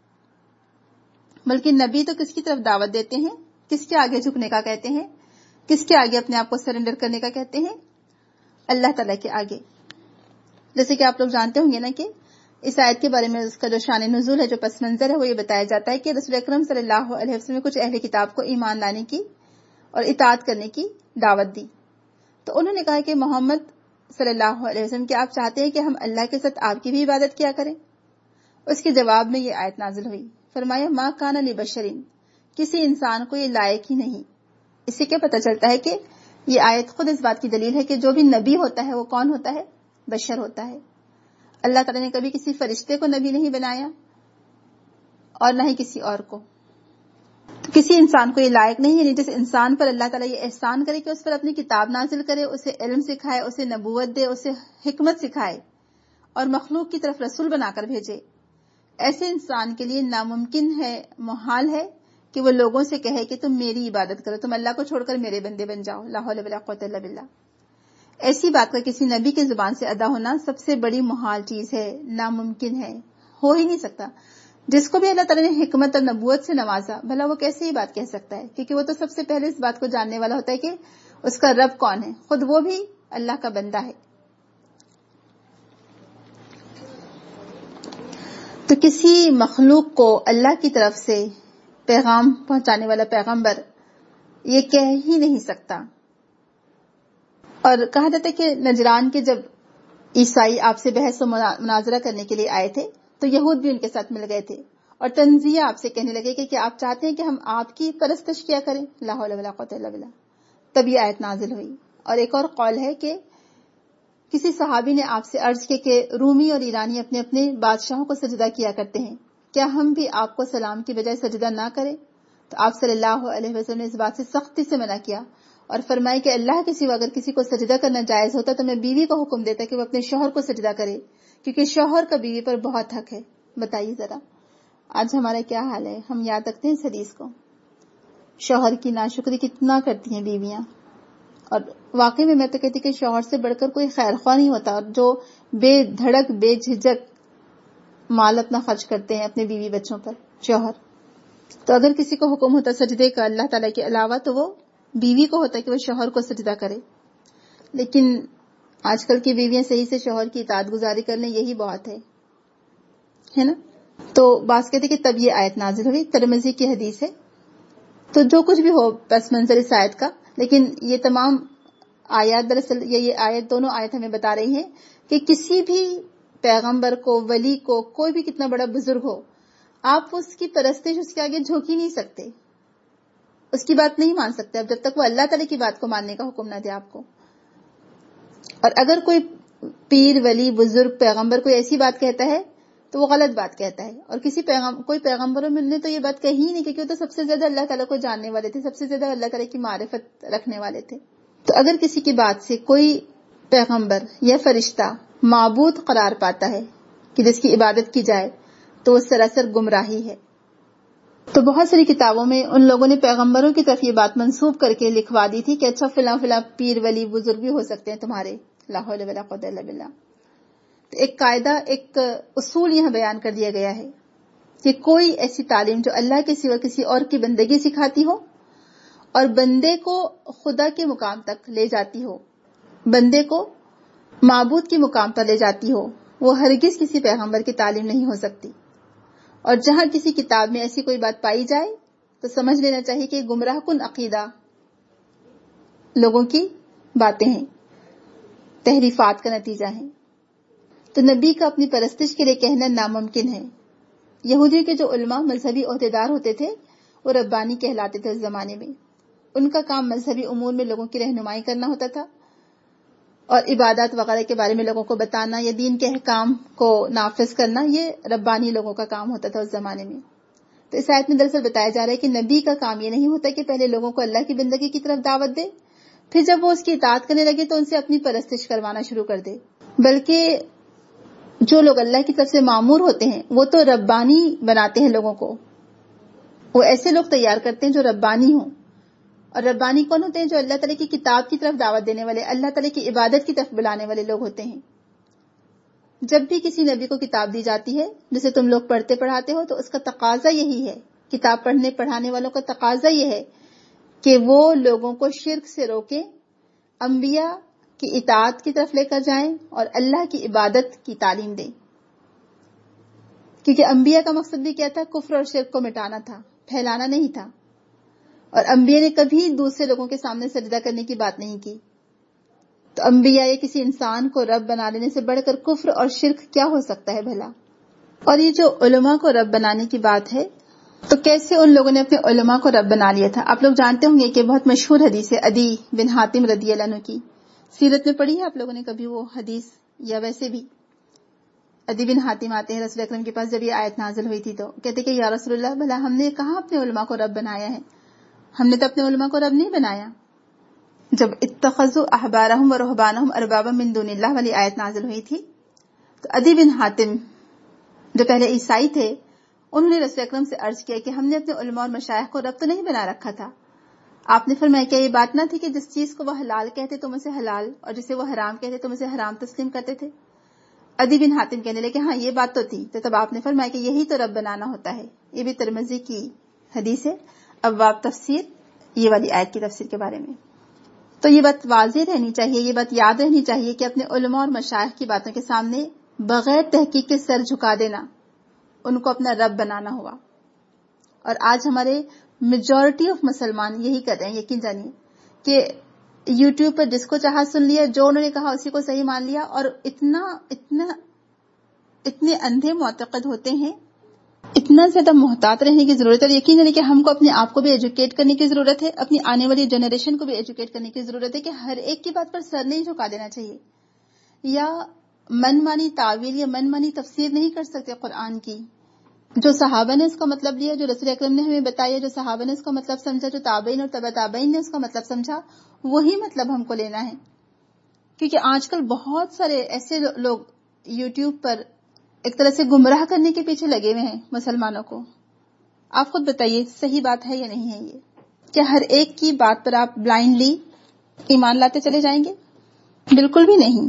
بلکہ نبی تو کس کی طرف دعوت دیتے ہیں، کس کے آگے جھکنے کا کہتے ہیں، کس کے آگے اپنے آپ کو سرنڈر کرنے کا کہتے ہیں؟ اللہ تعالیٰ کے آگے۔ جیسے کہ آپ لوگ جانتے ہوں گے نا کہ اس آیت کے بارے میں اس کا جو شان نزول ہے، جو پس منظر ہے، وہ یہ بتایا جاتا ہے کہ رسول اکرم صلی اللہ علیہ وسلم نے کچھ اہل کتاب کو ایمان لانے کی اور اطاعت کرنے کی دعوت دی، تو انہوں نے کہا کہ محمد صلی اللہ علیہ وسلم کہ آپ چاہتے ہیں کہ ہم اللہ کے ساتھ آپ کی بھی عبادت کیا کریں؟ اس کے جواب میں یہ آیت نازل ہوئی، فرمایا ما کان لبشرین، کسی انسان کو یہ لائق ہی نہیں۔ اس سے کیا پتہ چلتا ہے کہ یہ آیت خود اس بات کی دلیل ہے کہ جو بھی نبی ہوتا ہے وہ کون ہوتا ہے؟ بشر ہوتا ہے۔ اللہ تعالیٰ نے کبھی کسی فرشتے کو نبی نہیں بنایا اور نہ ہی کسی اور کو، تو کسی انسان کو یہ لائق نہیں ہے۔ جس انسان پر اللہ تعالیٰ یہ احسان کرے کہ اس پر اپنی کتاب نازل کرے، اسے علم سکھائے، اسے نبوت دے، اسے حکمت سکھائے اور مخلوق کی طرف رسول بنا کر بھیجے، ایسے انسان کے لیے ناممکن ہے، محال ہے کہ وہ لوگوں سے کہے کہ تم میری عبادت کرو، تم اللہ کو چھوڑ کر میرے بندے بن جاؤ، لا حول ولا قوت الا باللہ۔ ایسی بات کا کسی نبی کی زبان سے ادا ہونا سب سے بڑی محال چیز ہے، ناممکن ہے، ہو ہی نہیں سکتا۔ جس کو بھی اللہ تعالیٰ نے حکمت اور نبوت سے نوازا، بھلا وہ کیسے یہ بات کہہ سکتا ہے؟ کیونکہ وہ تو سب سے پہلے اس بات کو جاننے والا ہوتا ہے کہ اس کا رب کون ہے، خود وہ بھی اللہ کا بندہ ہے۔ تو کسی مخلوق کو اللہ کی طرف سے پیغام پہنچانے والا پیغمبر یہ کہہ ہی نہیں سکتا۔ اور کہا جاتا ہے کہ نجران کے جب عیسائی آپ سے بحث و مناظرہ کرنے کے لیے آئے تھے تو یہود بھی ان کے ساتھ مل گئے تھے اور تنزیہ آپ سے کہنے لگے کہ کیا آپ چاہتے ہیں کہ ہم آپ کی پرستش کیا کریں؟ لا حول ولا قوت الا باللہ۔ تب یہ آیت نازل ہوئی۔ اور ایک اور قول ہے کہ کسی صحابی نے آپ سے عرض کی کہ رومی اور ایرانی اپنے اپنے بادشاہوں کو سجدہ کیا کرتے ہیں، کیا ہم بھی آپ کو سلام کی بجائے سجدہ نہ کریں؟ تو آپ صلی اللہ علیہ وسلم نے اس بات سے سختی سے منع کیا اور فرمائے کہ اللہ کے سوا اگر کسی کو سجدہ کرنا جائز ہوتا تو میں بیوی کو حکم دیتا کہ وہ اپنے شوہر کو سجدہ کرے، کیونکہ شوہر کا بیوی پر بہت حق ہے۔ بتائیے ذرا آج ہمارا کیا حال ہے؟ ہم یاد رکھتے ہیں اس حدیث کو، شوہر کی ناشکری کتنا کرتی ہیں بیویاں، اور واقعی میں میں تو کہتی کہ شوہر سے بڑھ کر کوئی خیر خواہ نہیں ہوتا جو بے دھڑک بے جھجک مال اپنا خرچ کرتے ہیں اپنے بیوی بچوں پر، شوہر۔ تو اگر کسی کو حکم ہوتا سجدے کا اللہ تعالیٰ کے علاوہ تو وہ بیوی کو ہوتا کہ وہ شوہر کو سجدہ کرے، لیکن آج کل کی بیویاں صحیح سے شوہر کی اطاعت گزاری کر لیں یہی بہت ہے، ہے نا؟ تو بعض کہتے کہ تب یہ آیت نازل ہوئی، ترمذی کی حدیث ہے۔ تو جو کچھ بھی ہو پس منظر اس آیت کا، لیکن یہ تمام آیات دراصل یہ یہ آیت دونوں آیت ہمیں بتا رہی ہیں کہ کسی بھی پیغمبر کو، ولی کو، کوئی بھی کتنا بڑا بزرگ ہو، آپ اس کی پرستش اس کے آگے جھوک ہی نہیں سکتے، اس کی بات نہیں مان سکتے اب جب تک وہ اللہ تعالی کی بات کو ماننے کا حکم نہ دے آپ کو۔ اور اگر کوئی پیر، ولی، بزرگ، پیغمبر کوئی ایسی بات کہتا ہے تو وہ غلط بات کہتا ہے، اور کسی پیغام کوئی پیغمبروں میں نے تو یہ بات کہی ہی نہیں، کیونکہ وہ تو سب سے زیادہ اللہ تعالیٰ کو جاننے والے تھے، سب سے زیادہ اللہ تعالیٰ کی معرفت رکھنے والے تھے۔ تو اگر کسی کی بات سے کوئی پیغمبر یا فرشتہ معبود قرار پاتا ہے کہ جس کی عبادت کی جائے تو وہ سراسر گمراہی ہے۔ تو بہت ساری کتابوں میں ان لوگوں نے پیغمبروں کی طرف یہ بات منسوب کر کے لکھوا دی تھی کہ اچھا فلاں فلاں پیر، ولی، بزرگ بھی ہو سکتے ہیں تمہارے، لا حول ولا قوت الا باللہ۔ تو ایک قاعدہ، ایک اصول یہاں بیان کر دیا گیا ہے کہ کوئی ایسی تعلیم جو اللہ کے سوا کسی اور کی بندگی سکھاتی ہو اور بندے کو خدا کے مقام تک لے جاتی ہو، بندے کو معبود کے مقام پر لے جاتی ہو، وہ ہرگز کسی پیغمبر کی تعلیم نہیں ہو سکتی۔ اور جہاں کسی کتاب میں ایسی کوئی بات پائی جائے تو سمجھ لینا چاہیے کہ گمراہ کن عقیدہ لوگوں کی باتیں ہیں، تحریفات کا نتیجہ ہے۔ تو نبی کا اپنی پرستش کے لیے کہنا ناممکن ہے۔ یہودیوں کے جو علماء، مذہبی عہدیدار ہوتے تھے، وہ ربانی کہلاتے تھے اس زمانے میں. ان کا کام مذہبی امور میں لوگوں کی رہنمائی کرنا ہوتا تھا اور عبادات وغیرہ کے بارے میں لوگوں کو بتانا یا دین کے احکام کو نافذ کرنا، یہ ربانی لوگوں کا کام ہوتا تھا اس زمانے میں. تو اس آیت میں دراصل بتایا جا رہا ہے کہ نبی کا کام یہ نہیں ہوتا کہ پہلے لوگوں کو اللہ کی بندگی کی طرف دعوت دے، پھر جب وہ اس کی اطاعت کرنے لگے تو ان سے اپنی پرستش کروانا شروع کر دے، بلکہ جو لوگ اللہ کی طرف سے مامور ہوتے ہیں وہ تو ربانی بناتے ہیں لوگوں کو. وہ ایسے لوگ تیار کرتے ہیں جو ربانی ہوں. اور ربانی کون ہوتے ہیں؟ جو اللہ تعالیٰ کی کتاب کی طرف دعوت دینے والے، اللہ تعالیٰ کی عبادت کی طرف بلانے والے لوگ ہوتے ہیں. جب بھی کسی نبی کو کتاب دی جاتی ہے جسے تم لوگ پڑھتے پڑھاتے ہو تو اس کا تقاضا یہی ہے، کتاب پڑھنے پڑھانے والوں کا تقاضا یہ ہے کہ وہ لوگوں کو شرک سے روکیں، انبیاء کی اطاعت کی طرف لے کر جائیں اور اللہ کی عبادت کی تعلیم دیں. کیونکہ انبیاء کا مقصد بھی کیا تھا؟ کفر اور شرک کو مٹانا تھا، پھیلانا نہیں تھا. اور انبیاء نے کبھی دوسرے لوگوں کے سامنے سجدہ کرنے کی بات نہیں کی. تو انبیاء یا کسی انسان کو رب بنا لینے سے بڑھ کر کفر اور شرک کیا ہو سکتا ہے بھلا؟ اور یہ جو علماء کو رب بنانے کی بات ہے، تو کیسے ان لوگوں نے اپنے علماء کو رب بنا لیا تھا؟ آپ لوگ جانتے ہوں گے کہ بہت مشہور حدیث ہے عدی بن حاتم رضی اللہ عنہ کی. سیرت میں پڑھی ہے آپ لوگوں نے کبھی وہ حدیث؟ یا ویسے بھی عدی بن حاتم آتے ہیں رسول اکرم کے پاس جب یہ آیت نازل ہوئی تھی، تو کہتے کہ یا رسول اللہ، بھلا ہم نے کہاں اپنے علماء کو رب بنایا ہے؟ ہم نے تو اپنے علماء کو رب نہیں بنایا. جب اتخذوا احبارهم ورهبانهم اربابا من دون اللہ والی آیت نازل ہوئی تھی، تو عدی بن حاتم جو پہلے عیسائی تھے، انہوں نے رسول اکرم سے عرض کیا کہ ہم نے اپنے علماء اور مشائخ کو رب تو نہیں بنا رکھا تھا. آپ نے فرمایا کیا یہ بات نہ تھی کہ جس چیز کو وہ حلال کہتے تم اسے حلال اور جسے وہ حرام کہتے تم اسے حرام تسلیم کرتے تھے؟ عدی بن حاتم کہنے لگے ہاں یہ بات تو تھی. تو تب آپ نے فرمایا کہ یہی تو رب بنانا ہوتا ہے. یہ بھی ترمذی کی حدیث ہے، ابواب تفسیر، یہ والی آیت کی تفسیر کے بارے میں. تو یہ بات واضح رہنی چاہیے، یہ بات یاد رہنی چاہیے کہ اپنے علماء اور مشائخ کی باتوں کے سامنے بغیر تحقیق کے سر جھکا دینا ان کو اپنا رب بنانا ہوا. اور آج ہمارے میجورٹی آف مسلمان یہی کر رہے ہیں. یقین جانیے کہ یوٹیوب پر جس کو چاہا سن لیا، جو انہوں نے کہا اسی کو صحیح مان لیا، اور اتنا اتنا اتنے اندھے معتقد ہوتے ہیں. اتنا زیادہ محتاط رہنے کی ضرورت ہے. اور یقین جانیے کہ ہم کو اپنے آپ کو بھی ایجوکیٹ کرنے کی ضرورت ہے، اپنی آنے والی جنریشن کو بھی ایجوکیٹ کرنے کی ضرورت ہے کہ ہر ایک کی بات پر سر نہیں جھکا دینا چاہیے، یا من مانی تعویل یا من مانی تفسیر نہیں کر سکتے قرآن کی. جو صحابہ نے اس کا مطلب لیا، جو رسول اکرم نے ہمیں بتایا، جو صحابہ نے اس کا مطلب سمجھا، جو تابعین اور تبع تابعین نے اس کا مطلب سمجھا، وہی مطلب ہم کو لینا ہے. کیونکہ آج کل بہت سارے ایسے لوگ یوٹیوب پر ایک طرح سے گمراہ کرنے کے پیچھے لگے ہوئے ہیں مسلمانوں کو. آپ خود بتائیے صحیح بات ہے یا نہیں ہے یہ؟ کیا ہر ایک کی بات پر آپ بلائنڈلی ایمان لاتے چلے جائیں گے؟ بالکل بھی نہیں.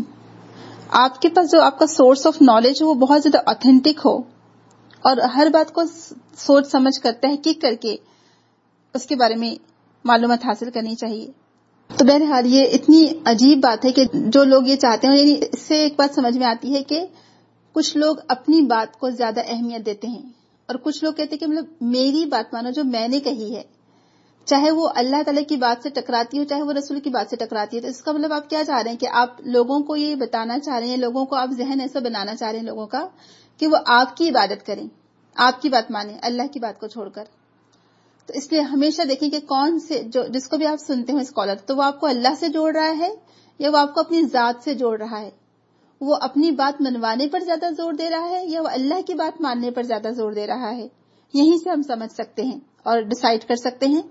آپ کے پاس جو آپ کا سورس آف نالج ہو وہ بہت زیادہ اوتھینٹک ہو، اور ہر بات کو سوچ سمجھ کر تحقیق کر کے اس کے بارے میں معلومات حاصل کرنی چاہیے. تو بہرحال یہ اتنی عجیب بات ہے کہ جو لوگ یہ چاہتے ہیں، یعنی اس سے ایک بات سمجھ میں آتی ہے کہ کچھ لوگ اپنی بات کو زیادہ اہمیت دیتے ہیں، اور کچھ لوگ کہتے ہیں کہ مطلب میری بات مانو جو میں نے کہی ہے، چاہے وہ اللہ تعالیٰ کی بات سے ٹکراتی ہو چاہے وہ رسول کی بات سے ٹکراتی ہے. تو اس کا مطلب آپ کیا چاہ رہے ہیں کہ آپ لوگوں کو یہ بتانا چاہ رہے ہیں، لوگوں کو آپ ذہن ایسا بنانا چاہ رہے ہیں لوگوں کا کہ وہ آپ کی عبادت کریں، آپ کی بات مانیں اللہ کی بات کو چھوڑ کر. تو اس لیے ہمیشہ دیکھیں کہ کون سے جو جس کو بھی آپ سنتے ہو اسکالر، تو وہ آپ کو اللہ سے جوڑ رہا ہے یا وہ آپ کو اپنی ذات سے جوڑ رہا ہے. وہ اپنی بات منوانے پر زیادہ زور دے رہا ہے یا وہ اللہ کی بات ماننے پر زیادہ زور دے رہا ہے. یہیں سے ہم سمجھ سکتے ہیں اور ڈیسائیڈ کر سکتے ہیں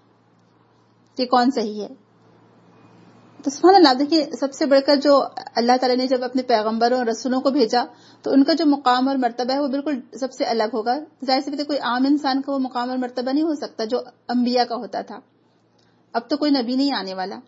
کہ کون صحیح ہے. تو سبحان اللہ، دیکھیے سب سے بڑھ کر جو اللہ تعالیٰ نے جب اپنے پیغمبروں اور رسولوں کو بھیجا تو ان کا جو مقام اور مرتبہ ہے وہ بالکل سب سے الگ ہوگا. ظاہر سی بات ہے کوئی عام انسان کا وہ مقام اور مرتبہ نہیں ہو سکتا جو انبیاء کا ہوتا تھا. اب تو کوئی نبی نہیں آنے والا.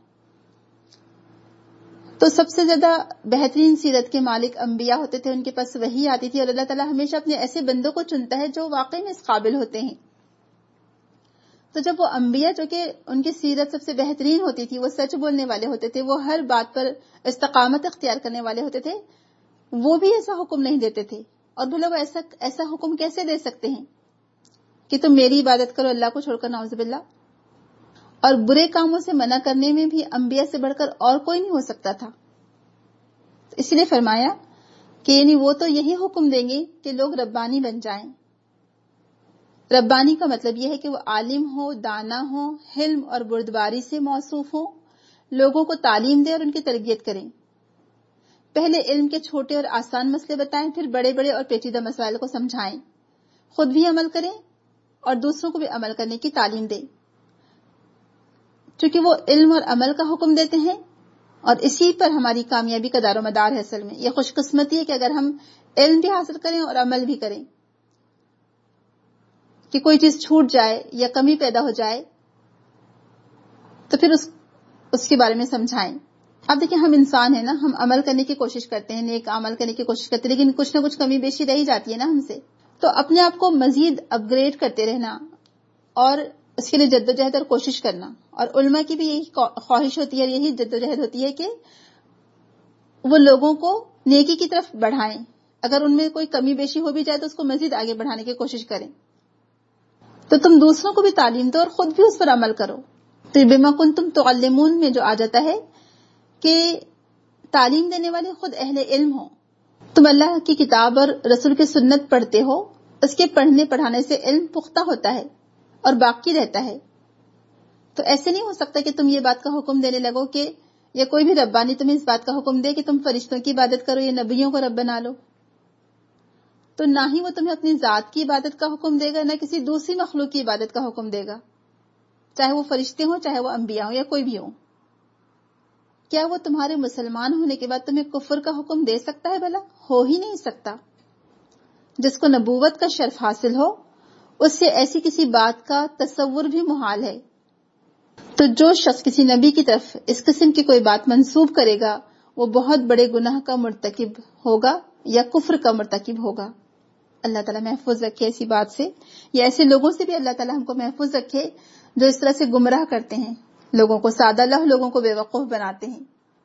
تو سب سے زیادہ بہترین سیرت کے مالک انبیاء ہوتے تھے، ان کے پاس وحی آتی تھی، اور اللہ تعالیٰ ہمیشہ اپنے ایسے بندوں کو چنتا ہے جو واقعی میں اس قابل ہوتے ہیں. تو جب وہ انبیاء جو کہ ان کی سیرت سب سے بہترین ہوتی تھی، وہ سچ بولنے والے ہوتے تھے، وہ ہر بات پر استقامت اختیار کرنے والے ہوتے تھے، وہ بھی ایسا حکم نہیں دیتے تھے. اور بھلا وہ ایسا ایسا حکم کیسے دے سکتے ہیں کہ تم میری عبادت کرو اللہ کو چھوڑ کر؟ نعوذ باللہ. اور برے کاموں سے منع کرنے میں بھی انبیاء سے بڑھ کر اور کوئی نہیں ہو سکتا تھا. اس لیے فرمایا کہ یعنی وہ تو یہی حکم دیں گے کہ لوگ ربانی بن جائیں. ربانی کا مطلب یہ ہے کہ وہ عالم ہو، دانا ہو، حلم اور بردباری سے موصوف ہو، لوگوں کو تعلیم دے اور ان کی تربیت کریں. پہلے علم کے چھوٹے اور آسان مسئلے بتائیں، پھر بڑے بڑے اور پیچیدہ مسائل کو سمجھائیں، خود بھی عمل کریں اور دوسروں کو بھی عمل کرنے کی تعلیم دیں. چونکہ وہ علم اور عمل کا حکم دیتے ہیں اور اسی پر ہماری کامیابی کا دار و مدار ہے. اصل میں یہ خوش قسمتی ہے کہ اگر ہم علم بھی حاصل کریں اور عمل بھی کریں. کہ کوئی چیز چھوٹ جائے یا کمی پیدا ہو جائے تو پھر اس اس کے بارے میں سمجھائیں. اب دیکھیں ہم انسان ہیں نا، ہم عمل کرنے کی کوشش کرتے ہیں، نیک عمل کرنے کی کوشش کرتے ہیں، لیکن کچھ نہ کچھ کمی بیشی رہ ہی جاتی ہے نا ہم سے. تو اپنے آپ کو مزید اپ گریڈ کرتے رہنا اور اس کے لیے جدوجہد اور کوشش کرنا. اور علماء کی بھی یہی خواہش ہوتی ہے، یہی جدوجہد ہوتی ہے کہ وہ لوگوں کو نیکی کی طرف بڑھائیں. اگر ان میں کوئی کمی بیشی ہو بھی جائے تو اس کو مزید آگے بڑھانے کی کوشش کریں. تو تم دوسروں کو بھی تعلیم دو اور خود بھی اس پر عمل کرو. تو بما کنتم تعلمون میں جو آ جاتا ہے کہ تعلیم دینے والے خود اہل علم ہوں. تم اللہ کی کتاب اور رسول کی سنت پڑھتے ہو، اس کے پڑھنے پڑھانے سے علم پختہ ہوتا ہے اور باقی رہتا ہے. تو ایسے نہیں ہو سکتا کہ تم یہ بات کا حکم دینے لگو کہ یا کوئی بھی ربانی تمہیں اس بات کا حکم دے کہ تم فرشتوں کی عبادت کرو یا نبیوں کو رب بنا لو. تو نہ ہی وہ تمہیں اپنی ذات کی عبادت کا حکم دے گا، نہ کسی دوسری مخلوق کی عبادت کا حکم دے گا، چاہے وہ فرشتے ہوں، چاہے وہ انبیاء ہوں یا کوئی بھی ہوں. کیا وہ تمہارے مسلمان ہونے کے بعد تمہیں کفر کا حکم دے سکتا ہے؟ بھلا ہو ہی نہیں سکتا. جس کو نبوت کا شرف حاصل ہو اس سے ایسی کسی بات کا تصور بھی محال ہے. تو جو شخص کسی نبی کی طرف اس قسم کی کوئی بات منسوب کرے گا وہ بہت بڑے گناہ کا مرتکب ہوگا یا کفر کا مرتکب ہوگا. اللہ تعالیٰ محفوظ رکھے ایسی بات سے، یا ایسے لوگوں سے بھی اللہ تعالیٰ ہم کو محفوظ رکھے جو اس طرح سے گمراہ کرتے ہیں لوگوں کو، سادہ لوہ لوگوں کو بے وقوف بناتے ہیں.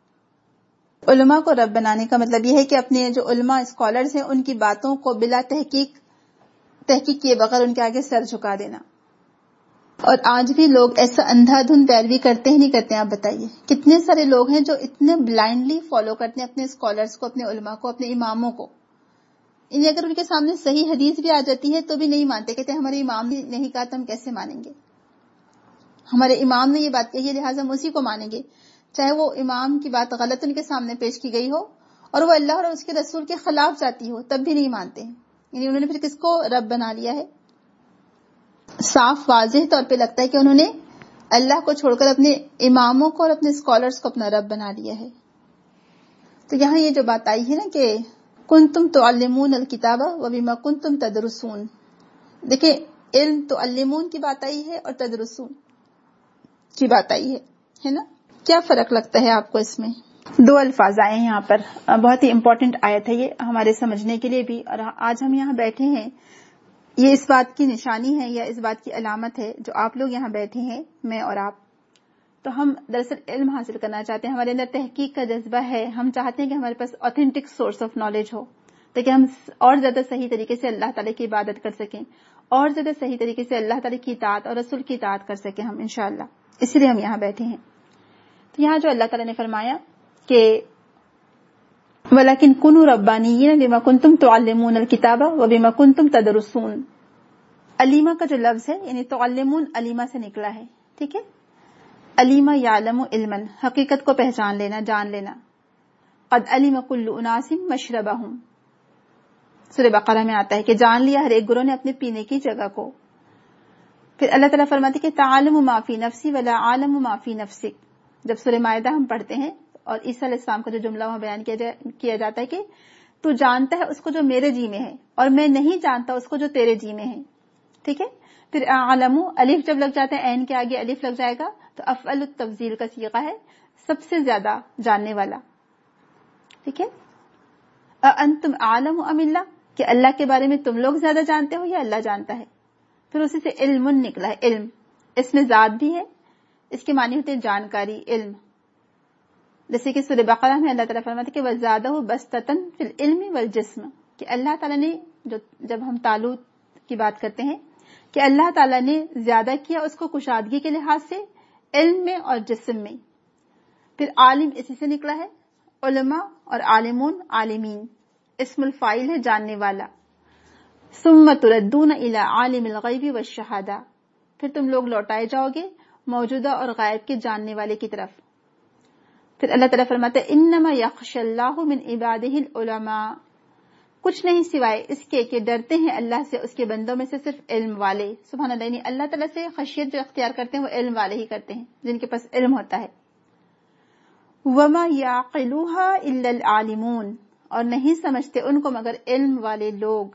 علماء کو رب بنانے کا مطلب یہ ہے کہ اپنے جو علماء اسکالرز ہیں ان کی باتوں کو بلا تحقیق تحقیق کیے بغیر ان کے آگے سر جھکا دینا. اور آج بھی لوگ ایسا اندھا دھند پیروی کرتے ہی نہیں کرتے ہیں. آپ بتائیے کتنے سارے لوگ ہیں جو اتنے بلائنڈلی فالو کرتے ہیں اپنے اسکالرز کو، اپنے علماء کو، اپنے اماموں کو. انہیں اگر ان کے سامنے صحیح حدیث بھی آ جاتی ہے تو بھی نہیں مانتے، کہتے ہیں ہمارے امام نے نہیں کہا تو ہم کیسے مانیں گے، ہمارے امام نے یہ بات کہی ہے لہٰذا ہم اسی کو مانیں گے، چاہے وہ امام کی بات غلط ان کے سامنے پیش کی گئی ہو اور وہ اللہ اور اس کے رسول کے خلاف جاتی ہو تب بھی نہیں مانتے. یعنی انہوں نے پھر کس کو رب بنا لیا ہے؟ صاف واضح طور پہ لگتا ہے کہ انہوں نے اللہ کو چھوڑ کر اپنے اماموں کو اور اپنے اسکالرز کو اپنا رب بنا لیا ہے. تو یہاں یہ جو بات آئی ہے نا کہ کنتم تعلمون الکتاب وبما کنتم تدرسون، دیکھیں علم تعلمون کی بات آئی ہے اور تدرسون کی بات آئی ہے ہے نا. کیا فرق لگتا ہے آپ کو اس میں؟ دو الفاظ آئے ہیں یہاں پر، بہت ہی امپورٹنٹ آیت ہے یہ ہمارے سمجھنے کے لیے بھی. اور آج ہم یہاں بیٹھے ہیں یہ اس بات کی نشانی ہے یا اس بات کی علامت ہے جو آپ لوگ یہاں بیٹھے ہیں، میں اور آپ، تو ہم دراصل علم حاصل کرنا چاہتے ہیں. ہمارے اندر تحقیق کا جذبہ ہے، ہم چاہتے ہیں کہ ہمارے پاس اوتھینٹک سورس آف نالج ہو تاکہ ہم اور زیادہ صحیح طریقے سے اللہ تعالیٰ کی عبادت کر سکیں، اور زیادہ صحیح طریقے سے اللہ تعالیٰ کی اطاعت اور رسول کی اطاعت کر سکیں ہم انشاءاللہ. اسی لیے ہم یہاں بیٹھے ہیں. تو یہاں جو اللہ تعالیٰ نے فرمایا کہ وَلَكِنْ كُونُوا رَبَّانِيِّينَ بِمَا كُنْتُمْ تُعَلِّمُونَ الْكِتَابَ وَبِمَا كُنْتُمْ تَدْرُسُونَ. علیمہ کا جو لفظ ہے یعنی تعلمون علیمہ سے نکلا ہے، ٹھیک ہے. علیمہ یعلم علما، حقیقت کو پہچان لینا، جان لینا. قد علم کل اناس مشربہم، سورہ بقرہ میں آتا ہے کہ جان لیا ہر ایک گروہ نے اپنے پینے کی جگہ کو. پھر اللہ تعالیٰ فرماتے کہ تعلم ما فی نفسی ولا عالم ما فی نفسک. جب سورہ مائدہ ہم پڑھتے ہیں اور عیسیٰ علیہ السلام کا جو جملہ وہاں بیان کیا, جا, کیا جاتا ہے کہ تو جانتا ہے اس کو جو میرے جی میں ہے اور میں نہیں جانتا اس کو جو تیرے جی میں ہے، ٹھیک ہے. پھر عالم، الف جب لگ جاتا ہے عین کے آگے الف لگ جائے گا تو افعل التفضیل کا صیغہ ہے، سب سے زیادہ جاننے والا، ٹھیک ہے. انتم عالم ام اللہ، کہ اللہ کے بارے میں تم لوگ زیادہ جانتے ہو یا اللہ جانتا ہے. پھر اسی سے علم نکلا ہے، علم اس میں ذات بھی ہے، اس کے معنی ہوتے ہیں جانکاری، علم. جیسے کہ سورہ بقرہ میں اللہ تعالیٰ فرماتے کہ وَزَادَهُ بَسْطَةً فِي الْعِلْمِ وَالْجِسْمِ، کہ اللہ تعالیٰ نے جو جب ہم طالوت کی بات کرتے ہیں کہ اللہ تعالیٰ نے زیادہ کیا اس کو کشادگی کے لحاظ سے علم میں اور جسم میں. پھر عالم اسی سے نکلا ہے، علماء اور عالمون عالمین، اسم الفاعل ہے جاننے والا. ثم تردون الی عالم الغیب والشہادہ، پھر تم لوگ لوٹائے جاؤ گے موجودہ اور غائب کے جاننے والے کی طرف. پھر اللہ تعالیٰ فرماتے ہیں انما یخشی اللہ من عبادہ العلماء، کچھ نہیں سوائے اس کے کہ ڈرتے ہیں اللہ سے اس کے بندوں میں سے صرف علم والے. سبحان اللہ، یعنی اللہ تعالیٰ سے خشیت جو اختیار کرتے ہیں وہ علم والے ہی کرتے ہیں، جن کے پاس علم ہوتا ہے. وما یعقلوها الا العالمون، اور نہیں سمجھتے ان کو مگر علم والے لوگ.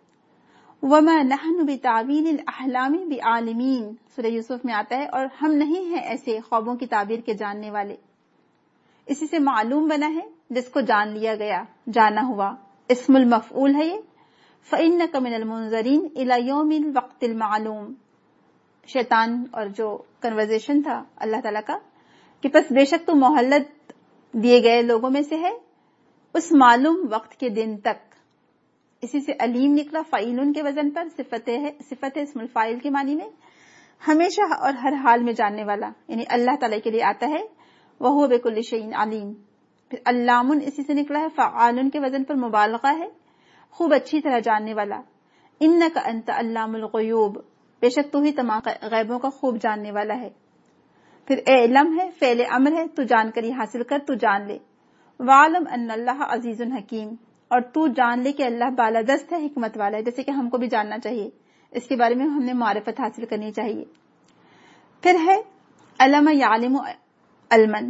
وما نحن بتعویل الاحلام بعالمین، سورہ یوسف میں آتا ہے، اور ہم نہیں ہیں ایسے خوابوں کی تعبیر کے جاننے والے. اسی سے معلوم بنا ہے جس کو جان لیا گیا، جانا ہوا، اسم المفعول ہے یہ. فإنک من المنذرین الی یوم الوقت المعلوم. شیطان اور جو کنورزیشن تھا اللہ تعالیٰ کا کہ پس بے شک تو مہلت دیے گئے لوگوں میں سے ہے اس معلوم وقت کے دن تک. اسی سے علیم نکلا فعیلن کے وزن پر، صفت ہے صفت ہے اسم الفاعل کے معنی میں، ہمیشہ اور ہر حال میں جاننے والا، یعنی اللہ تعالیٰ کے لیے آتا ہے. وَهُوَ بِكُلِّ شَيْءٍ عَلِيمٌ. پھر علامن اسی سے نکلا ہے فعالن کے وزن پر مبالغہ ہے، خوب اچھی طرح جاننے والا. اِنَّكَ أَنْتَ عَلَّامُ الْغُيُوبِ، بے شک تو ہی تمام غیبوں کا خوب جاننے والا ہے. پھر اعلم ہے، فعل امر ہے، تو جانکاری حاصل کر، تو جان لے. وَعَلَمْ أَنَّ اللَّهَ عَزِيزٌ حَكِيمٌ، اور تو جان لے کہ اللہ بالادست ہے، حکمت والا ہے. جیسے کہ ہم کو بھی جاننا چاہیے، اس کے بارے میں ہم نے معرفت حاصل کرنی چاہیے. پھر ہے علم یعلم علمن،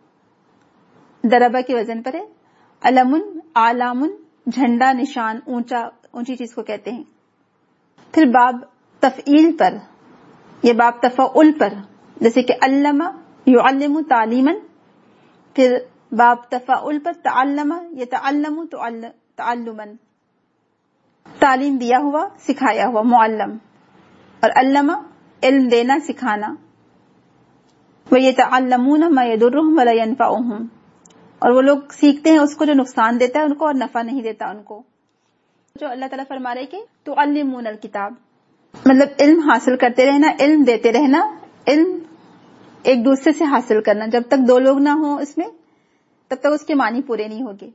دربہ کے وزن پر ہے. علمن علامن، جھنڈا، نشان، اونچا اونچی چیز کو کہتے ہیں. پھر باب تفعیل پر، یہ باب تفعل پر، جیسے کہ علم یعلم تعلیمن. پھر باب تفعل پر تعلم یتعلم تعلمن، تعلیم دیا ہوا، سکھایا ہوا، معلم. اور علم علم دینا، سکھانا. وَيَتَعَلَّمُونَ مَا يَضُرُّهُمْ وَلَا يَنفَعُهُمْ، اور وہ لوگ سیکھتے ہیں اس کو جو نقصان دیتا ہے ان کو اور نفع نہیں دیتا ان کو. جو اللہ تعالیٰ فرما رہے کہ تُعَلِّمُونَ الْكِتاب، مطلب علم حاصل کرتے رہنا، علم دیتے رہنا، علم ایک دوسرے سے حاصل کرنا. جب تک دو لوگ نہ ہوں اس میں تب تک اس کے معنی پورے نہیں ہوگے.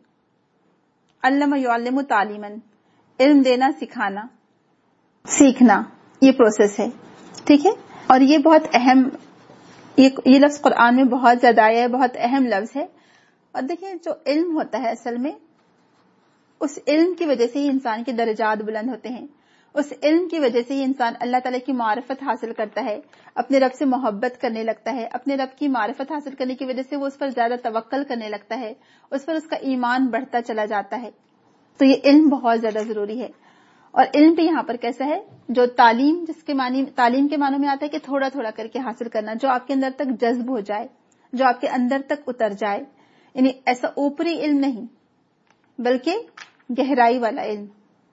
علم یعلم تعلیمن، علم دینا، سکھانا، سیکھنا، یہ پروسیس ہے. ٹھیک ہے. اور یہ بہت اہم، یہ لفظ قرآن میں بہت زیادہ آیا ہے، بہت اہم لفظ ہے. اور دیکھیں جو علم ہوتا ہے اصل میں اس علم کی وجہ سے ہی انسان کے درجات بلند ہوتے ہیں. اس علم کی وجہ سے ہی انسان اللہ تعالیٰ کی معرفت حاصل کرتا ہے، اپنے رب سے محبت کرنے لگتا ہے. اپنے رب کی معرفت حاصل کرنے کی وجہ سے وہ اس پر زیادہ توکل کرنے لگتا ہے، اس پر اس کا ایمان بڑھتا چلا جاتا ہے. تو یہ علم بہت زیادہ ضروری ہے. اور علم بھی یہاں پر کیسا ہے، جو تعلیم، جس کے معنی تعلیم کے معنوں میں آتا ہے کہ تھوڑا تھوڑا کر کے حاصل کرنا، جو آپ کے اندر تک جذب ہو جائے، جو آپ کے اندر تک اتر جائے. یعنی ایسا اوپری علم نہیں بلکہ گہرائی والا علم.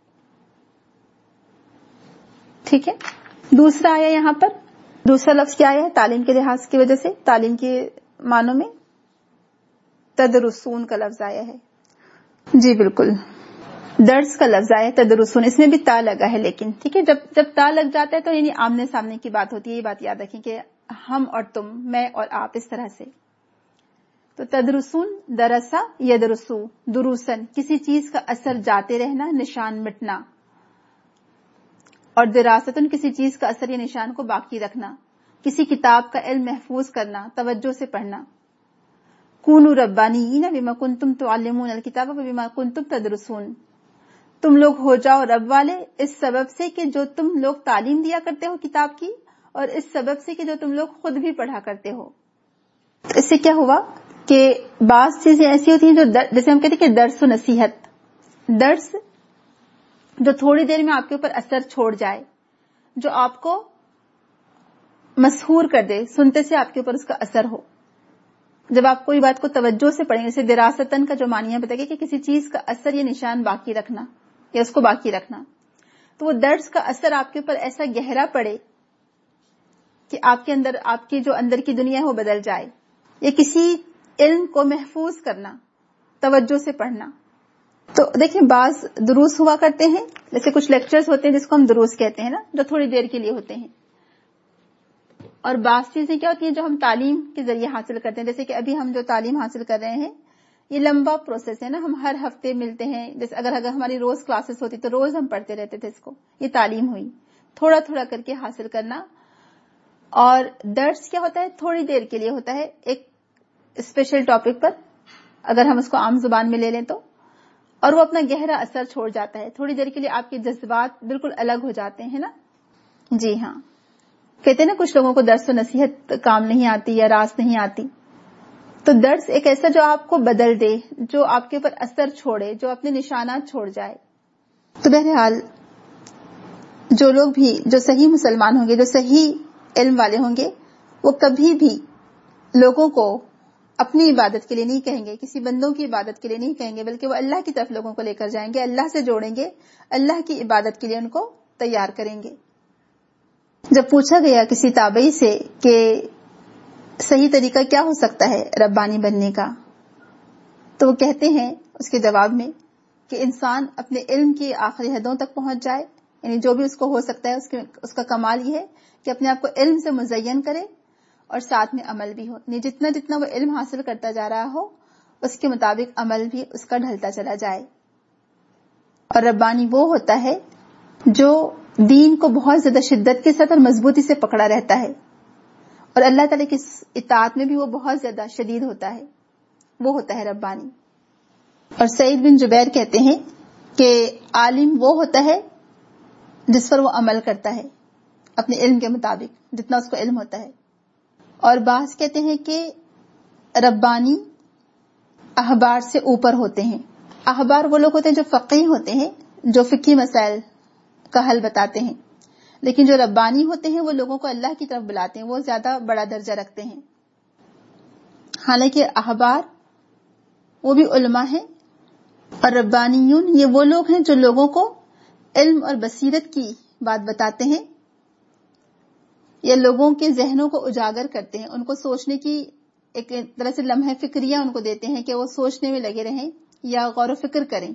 ٹھیک ہے. دوسرا آیا یہاں پر، دوسرا لفظ کیا آیا ہے تعلیم کے لحاظ کی وجہ سے، تعلیم کے معنوں میں تدرسون کا لفظ آیا ہے. جی بالکل، درس کا لفظ آیا ہے تدرسون، اس میں بھی تا لگا ہے لیکن. ٹھیک ہے. جب جب تا لگ جاتا ہے تو یعنی آمنے سامنے کی بات ہوتی ہے. یہ بات یاد رکھیں کہ ہم اور تم، میں اور آپ، اس طرح سے. تو تدرسون، درسا یدرسو، دروسن، کسی چیز کا اثر جاتے رہنا، نشان مٹنا. اور دراستن، کسی چیز کا اثر یا نشان کو باقی رکھنا، کسی کتاب کا علم محفوظ کرنا، توجہ سے پڑھنا. کونوا ربانیین بما کنتم تعلمون الکتاب وبما کنتم تدرسون، تم لوگ ہو جاؤ رب والے اس سبب سے کہ جو تم لوگ تعلیم دیا کرتے ہو کتاب کی، اور اس سبب سے کہ جو تم لوگ خود بھی پڑھا کرتے ہو. اس سے کیا ہوا کہ بعض چیزیں ایسی ہوتی ہیں جو در... جیسے ہم کہتے ہیں کہ درس و نصیحت، درس جو تھوڑی دیر میں آپ کے اوپر اثر چھوڑ جائے، جو آپ کو مسحور کر دے، سنتے سے آپ کے اوپر اس کا اثر ہو. جب آپ کوئی بات کو توجہ سے پڑھیں، جیسے دراستن کا جو معنی ہے بتائیے کہ کسی چیز کا اثر یا نشان باقی رکھنا یا اس کو باقی رکھنا، تو وہ درس کا اثر آپ کے اوپر ایسا گہرا پڑے کہ آپ کے اندر، آپ کی جو اندر کی دنیا ہے وہ بدل جائے. یا کسی علم کو محفوظ کرنا، توجہ سے پڑھنا. تو دیکھیں بعض دروس ہوا کرتے ہیں، جیسے کچھ لیکچرز ہوتے ہیں جس کو ہم دروس کہتے ہیں نا، جو تھوڑی دیر کے لیے ہوتے ہیں. اور بعض چیزیں کیا ہوتی ہیں جو ہم تعلیم کے ذریعے حاصل کرتے ہیں. جیسے کہ ابھی ہم جو تعلیم حاصل کر رہے ہیں یہ لمبا پروسیس ہے نا. ہم ہر ہفتے ملتے ہیں, جیسے اگر اگر ہماری روز کلاسز ہوتی تو روز ہم پڑھتے رہتے تھے اس کو. یہ تعلیم ہوئی, تھوڑا تھوڑا کر کے حاصل کرنا. اور درس کیا ہوتا ہے؟ تھوڑی دیر کے لیے ہوتا ہے, ایک اسپیشل ٹاپک پر, اگر ہم اس کو عام زبان میں لے لیں تو, اور وہ اپنا گہرا اثر چھوڑ جاتا ہے. تھوڑی دیر کے لیے آپ کے جذبات بالکل الگ ہو جاتے ہیں نا. جی ہاں, کہتے ہیں نا کچھ لوگوں کو درس و نصیحت کام نہیں آتی یا راس نہیں آتی. تو درس ایک ایسا جو آپ کو بدل دے, جو آپ کے اوپر اثر چھوڑے, جو اپنے نشانات چھوڑ جائے. تو بہرحال جو لوگ بھی جو صحیح مسلمان ہوں گے, جو صحیح علم والے ہوں گے, وہ کبھی بھی لوگوں کو اپنی عبادت کے لیے نہیں کہیں گے, کسی بندوں کی عبادت کے لیے نہیں کہیں گے, بلکہ وہ اللہ کی طرف لوگوں کو لے کر جائیں گے, اللہ سے جوڑیں گے, اللہ کی عبادت کے لیے ان کو تیار کریں گے. جب پوچھا گیا کسی تابعی سے کہ صحیح طریقہ کیا ہو سکتا ہے ربانی بننے کا, تو وہ کہتے ہیں اس کے جواب میں کہ انسان اپنے علم کی آخری حدوں تک پہنچ جائے, یعنی جو بھی اس کو ہو سکتا ہے, اس, کے, اس کا کمال یہ ہے کہ اپنے آپ کو علم سے مزین کرے اور ساتھ میں عمل بھی ہو. یعنی جتنا جتنا وہ علم حاصل کرتا جا رہا ہو اس کے مطابق عمل بھی اس کا ڈھلتا چلا جائے. اور ربانی وہ ہوتا ہے جو دین کو بہت زیادہ شدت کے ساتھ اور مضبوطی سے پکڑا رہتا ہے, اور اللہ تعالیٰ کی اطاعت میں بھی وہ بہت زیادہ شدید ہوتا ہے, وہ ہوتا ہے ربانی. اور سعید بن جبیر کہتے ہیں کہ عالم وہ ہوتا ہے جس پر وہ عمل کرتا ہے اپنے علم کے مطابق جتنا اس کو علم ہوتا ہے. اور بعض کہتے ہیں کہ ربانی احبار سے اوپر ہوتے ہیں. احبار وہ لوگ ہوتے ہیں جو فقیہ ہوتے ہیں, جو فقہی مسائل کا حل بتاتے ہیں, لیکن جو ربانی ہوتے ہیں وہ لوگوں کو اللہ کی طرف بلاتے ہیں, وہ زیادہ بڑا درجہ رکھتے ہیں. حالانکہ احبار وہ بھی علماء ہیں, اور ربانیون یہ وہ لوگ ہیں جو لوگوں کو علم اور بصیرت کی بات بتاتے ہیں, یا لوگوں کے ذہنوں کو اجاگر کرتے ہیں, ان کو سوچنے کی ایک طرح سے لمحہ فکریہ ان کو دیتے ہیں کہ وہ سوچنے میں لگے رہیں یا غور و فکر کریں.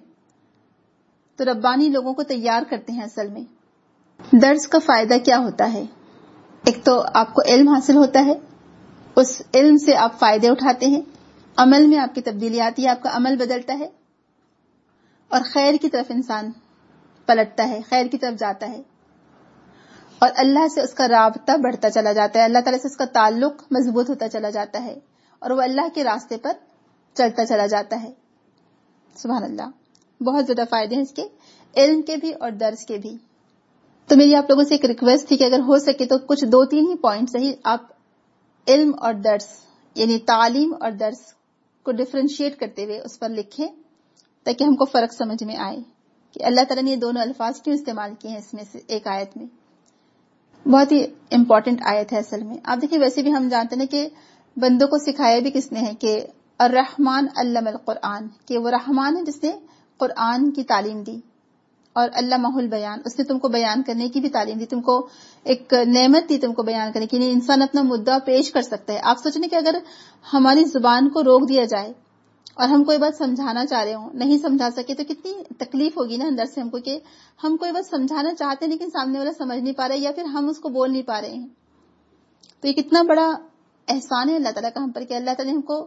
تو ربانی لوگوں کو تیار کرتے ہیں. اصل میں درس کا فائدہ کیا ہوتا ہے؟ ایک تو آپ کو علم حاصل ہوتا ہے, اس علم سے آپ فائدے اٹھاتے ہیں, عمل میں آپ کی تبدیلی آتی ہے, آپ کا عمل بدلتا ہے, اور خیر کی طرف انسان پلٹتا ہے, خیر کی طرف جاتا ہے, اور اللہ سے اس کا رابطہ بڑھتا چلا جاتا ہے, اللہ تعالیٰ سے اس کا تعلق مضبوط ہوتا چلا جاتا ہے, اور وہ اللہ کے راستے پر چلتا چلا جاتا ہے. سبحان اللہ, بہت زیادہ فائدے ہیں اس کے, علم کے بھی اور درس کے بھی. تو میری آپ لوگوں سے ایک ریکویسٹ تھی کہ اگر ہو سکے تو کچھ دو تین ہی پوائنٹ صحیح آپ علم اور درس, یعنی تعلیم اور درس کو ڈفرینشیٹ کرتے ہوئے اس پر لکھیں, تاکہ ہم کو فرق سمجھ میں آئے کہ اللہ تعالیٰ نے یہ دونوں الفاظ کیوں استعمال کیے ہیں اس میں سے ایک آیت میں. بہت ہی امپورٹنٹ آیت ہے اصل میں. آپ دیکھیں ویسے بھی ہم جانتے ہیں کہ بندوں کو سکھایا بھی کس نے ہے کہ الرحمن علم القرآن, کہ وہ رحمان ہے جس نے قرآن کی تعلیم دی, اور علمہ البیان, اس نے تم کو بیان کرنے کی بھی تعلیم دی, تم کو ایک نعمت دی تم کو بیان کرنے کی. انسان اپنا مدعا پیش کر سکتا ہے. آپ سوچیں کہ اگر ہماری زبان کو روک دیا جائے اور ہم کوئی بات سمجھانا چاہ رہے ہوں, نہیں سمجھا سکے, تو کتنی تکلیف ہوگی نا اندر سے ہم کو کہ ہم کوئی بات سمجھانا چاہتے ہیں لیکن سامنے والا سمجھ نہیں پا رہے, یا پھر ہم اس کو بول نہیں پا رہے ہیں. تو یہ کتنا بڑا احسان ہے اللہ تعالیٰ کا ہم پر کہ اللہ تعالیٰ نے ہم کو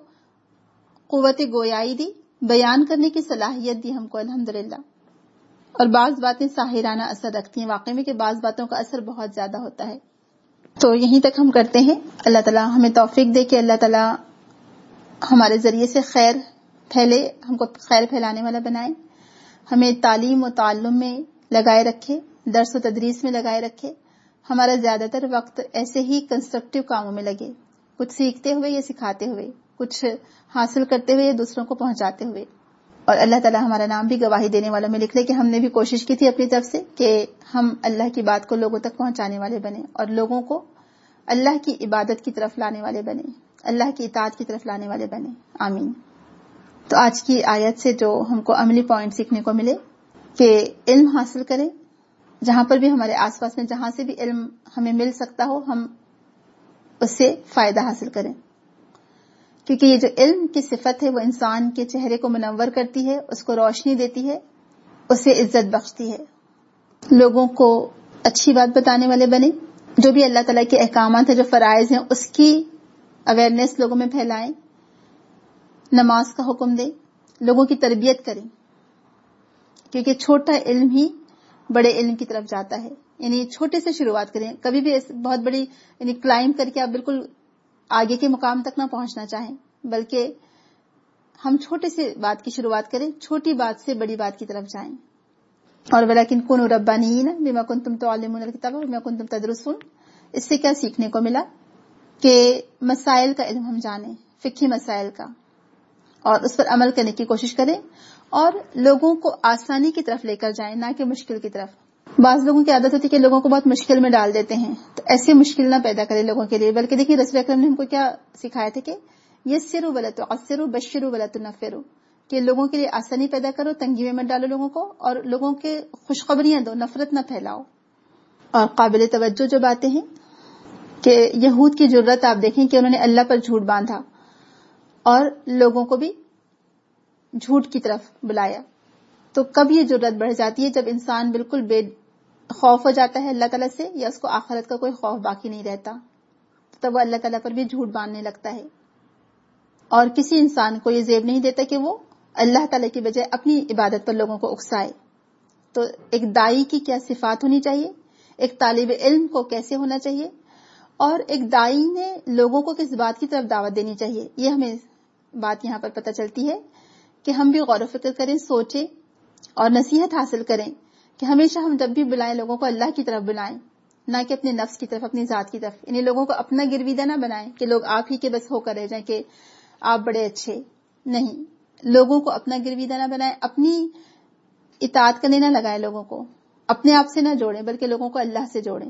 قوت گویائی دی, بیان کرنے کی صلاحیت دی ہم کو الحمدللہ. اور بعض باتیں ساحرانہ اثر رکھتی ہیں واقعی میں, کہ بعض باتوں کا اثر بہت زیادہ ہوتا ہے. تو یہیں تک ہم کرتے ہیں. اللہ تعالیٰ ہمیں توفیق دے کہ اللہ تعالیٰ ہمارے ذریعے سے خیر پھیلے, ہم کو خیر پھیلانے والا بنائے, ہمیں تعلیم و تعلم میں لگائے رکھے, درس و تدریس میں لگائے رکھے. ہمارا زیادہ تر وقت ایسے ہی کنسٹرکٹیو کاموں میں لگے, کچھ سیکھتے ہوئے یا سکھاتے ہوئے, کچھ حاصل کرتے ہوئے یا دوسروں کو پہنچاتے ہوئے. اور اللہ تعالیٰ ہمارا نام بھی گواہی دینے والوں میں لکھ لے کہ ہم نے بھی کوشش کی تھی اپنی طرف سے کہ ہم اللہ کی بات کو لوگوں تک پہنچانے والے بنے, اور لوگوں کو اللہ کی عبادت کی طرف لانے والے بنے, اللہ کی اطاعت کی طرف لانے والے بنے. آمین. تو آج کی آیت سے جو ہم کو عملی پوائنٹ سیکھنے کو ملے کہ علم حاصل کریں, جہاں پر بھی ہمارے آس پاس میں جہاں سے بھی علم ہمیں مل سکتا ہو ہم اس سے فائدہ حاصل کریں, کیونکہ یہ جو علم کی صفت ہے وہ انسان کے چہرے کو منور کرتی ہے, اس کو روشنی دیتی ہے, اسے عزت بخشتی ہے. لوگوں کو اچھی بات بتانے والے بنے, جو بھی اللہ تعالیٰ کے احکامات ہیں, جو فرائض ہیں, اس کی اویئرنیس لوگوں میں پھیلائیں, نماز کا حکم دیں، لوگوں کی تربیت کریں، کیونکہ چھوٹا علم ہی بڑے علم کی طرف جاتا ہے. یعنی چھوٹے سے شروعات کریں. کبھی بھی بہت بڑی یعنی کلائم کر کے آپ بالکل آگے کے مقام تک نہ پہنچنا چاہیں، بلکہ ہم چھوٹے سے بات کی شروعات کریں، چھوٹی بات سے بڑی بات کی طرف جائیں. اور ولیکن کونوا ربانیین بما کنتم تعلمون الکتاب وبما کنتم تدرسون. اس سے کیا سیکھنے کو ملا کہ مسائل کا علم ہم جانیں، فقہی مسائل کا، اور اس پر عمل کرنے کی کوشش کریں اور لوگوں کو آسانی کی طرف لے کر جائیں، نہ کہ مشکل کی طرف. بعض لوگوں کی عادت ہوتی ہے کہ لوگوں کو بہت مشکل میں ڈال دیتے ہیں، تو ایسے مشکل نہ پیدا کریں لوگوں کے لیے. بلکہ دیکھیے رسول اکرم نے ہم کو کیا سکھایا تھا کہ یسروا ولا تعسروا بشروا ولا تنفروا، کہ لوگوں کے لیے آسانی پیدا کرو، تنگی میں مت ڈالو لوگوں کو، اور لوگوں کے خوشخبریاں دو، نفرت نہ پھیلاؤ. اور قابل توجہ جو باتیں ہیں کہ یہود کی جرت آپ دیکھیں کہ انہوں نے اللہ پر جھوٹ باندھا اور لوگوں کو بھی جھوٹ کی طرف بلایا. تو کب یہ جرت بڑھ جاتی ہے؟ جب انسان بالکل بے خوف ہو جاتا ہے اللہ تعالیٰ سے، یا اس کو آخرت کا کوئی خوف باقی نہیں رہتا، تب وہ اللہ تعالیٰ پر بھی جھوٹ باندھنے لگتا ہے. اور کسی انسان کو یہ زیب نہیں دیتا کہ وہ اللہ تعالیٰ کی بجائے اپنی عبادت پر لوگوں کو اکسائے. تو ایک دائی کی کیا صفات ہونی چاہیے، ایک طالب علم کو کیسے ہونا چاہیے، اور ایک دائی نے لوگوں کو کس بات کی طرف دعوت دینی چاہیے، یہ ہمیں بات یہاں پر پتہ چلتی ہے کہ ہم بھی غور و فکر کریں، سوچیں اور نصیحت حاصل کریں کہ ہمیشہ ہم جب بھی بلائیں لوگوں کو اللہ کی طرف بلائیں، نہ کہ اپنے نفس کی طرف، اپنی ذات کی طرف. یعنی لوگوں کو اپنا گرویدہ نہ بنائیں کہ لوگ آپ ہی کے بس ہو کر رہ جائیں کہ آپ بڑے اچھے. نہیں، لوگوں کو اپنا گرویدہ نہ بنائیں، اپنی اطاعت کرنے نہ لگائیں، لوگوں کو اپنے آپ سے نہ جوڑیں بلکہ لوگوں کو اللہ سے جوڑیں.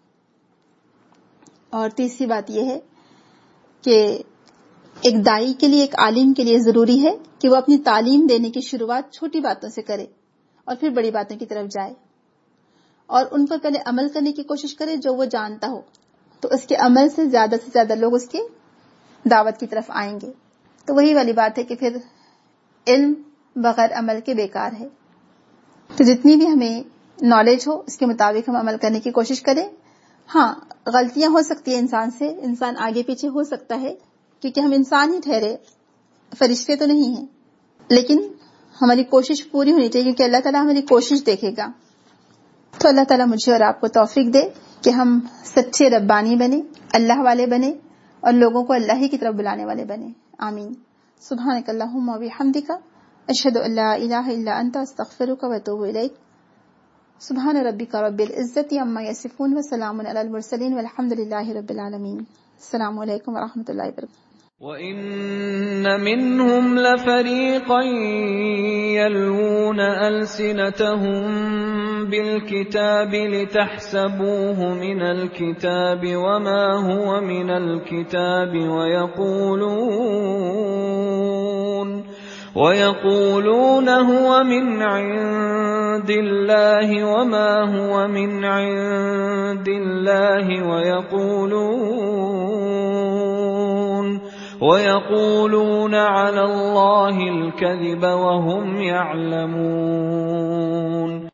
اور تیسری بات یہ ہے کہ ایک دائی کے لیے، ایک عالم کے لیے ضروری ہے کہ وہ اپنی تعلیم دینے کی شروعات چھوٹی باتوں سے کرے اور پھر بڑی باتوں کی طرف جائے، اور ان پر پہلے عمل کرنے کی کوشش کرے جو وہ جانتا ہو، تو اس کے عمل سے زیادہ سے زیادہ لوگ اس کی دعوت کی طرف آئیں گے. تو وہی والی بات ہے کہ پھر علم بغیر عمل کے بیکار ہے. تو جتنی بھی ہمیں نالج ہو اس کے مطابق ہم عمل کرنے کی کوشش کریں. ہاں، غلطیاں ہو سکتی ہیں انسان سے، انسان آگے پیچھے ہو سکتا ہے، کیونکہ ہم انسان ہی ٹھہرے، فرشتے تو نہیں ہیں. لیکن ہماری کوشش پوری ہونی چاہیے کیونکہ اللہ تعالیٰ ہماری کوشش دیکھے گا. تو اللہ تعالیٰ مجھے اور آپ کو توفیق دے کہ ہم سچے ربانی بنے، اللہ والے بنے، اور لوگوں کو اللہ ہی کی طرف بلانے والے بنے. آمین. سبحانک اللہم و بحمدک، اشہد ان لا الہ الا انت، استغفرک و اتوب الیک. سبحان ربک رب العزت عما یصفون وسلام علی المرسلین والحمد للہ رب العالمین. السلام علیکم و رحمۃ اللہ وبرکاتہ. وَإِنَّ مِنْهُمْ لَفَرِيقًا يَلْوُونَ أَلْسِنَتَهُم بِالْكِتَابِ لِتَحْسَبُوهُ مِنَ الْكِتَابِ وَمَا هُوَ مِنَ الْكِتَابِ وَيَقُولُونَ وَيَقُولُونَ هُوَ مِنْ عِندِ اللَّهِ وَمَا هُوَ مِنْ عِندِ اللَّهِ وَيَقُولُونَ وَيَقُولُونَ عَلَى اللَّهِ الْكَذِبَ وَهُمْ يَعْلَمُونَ.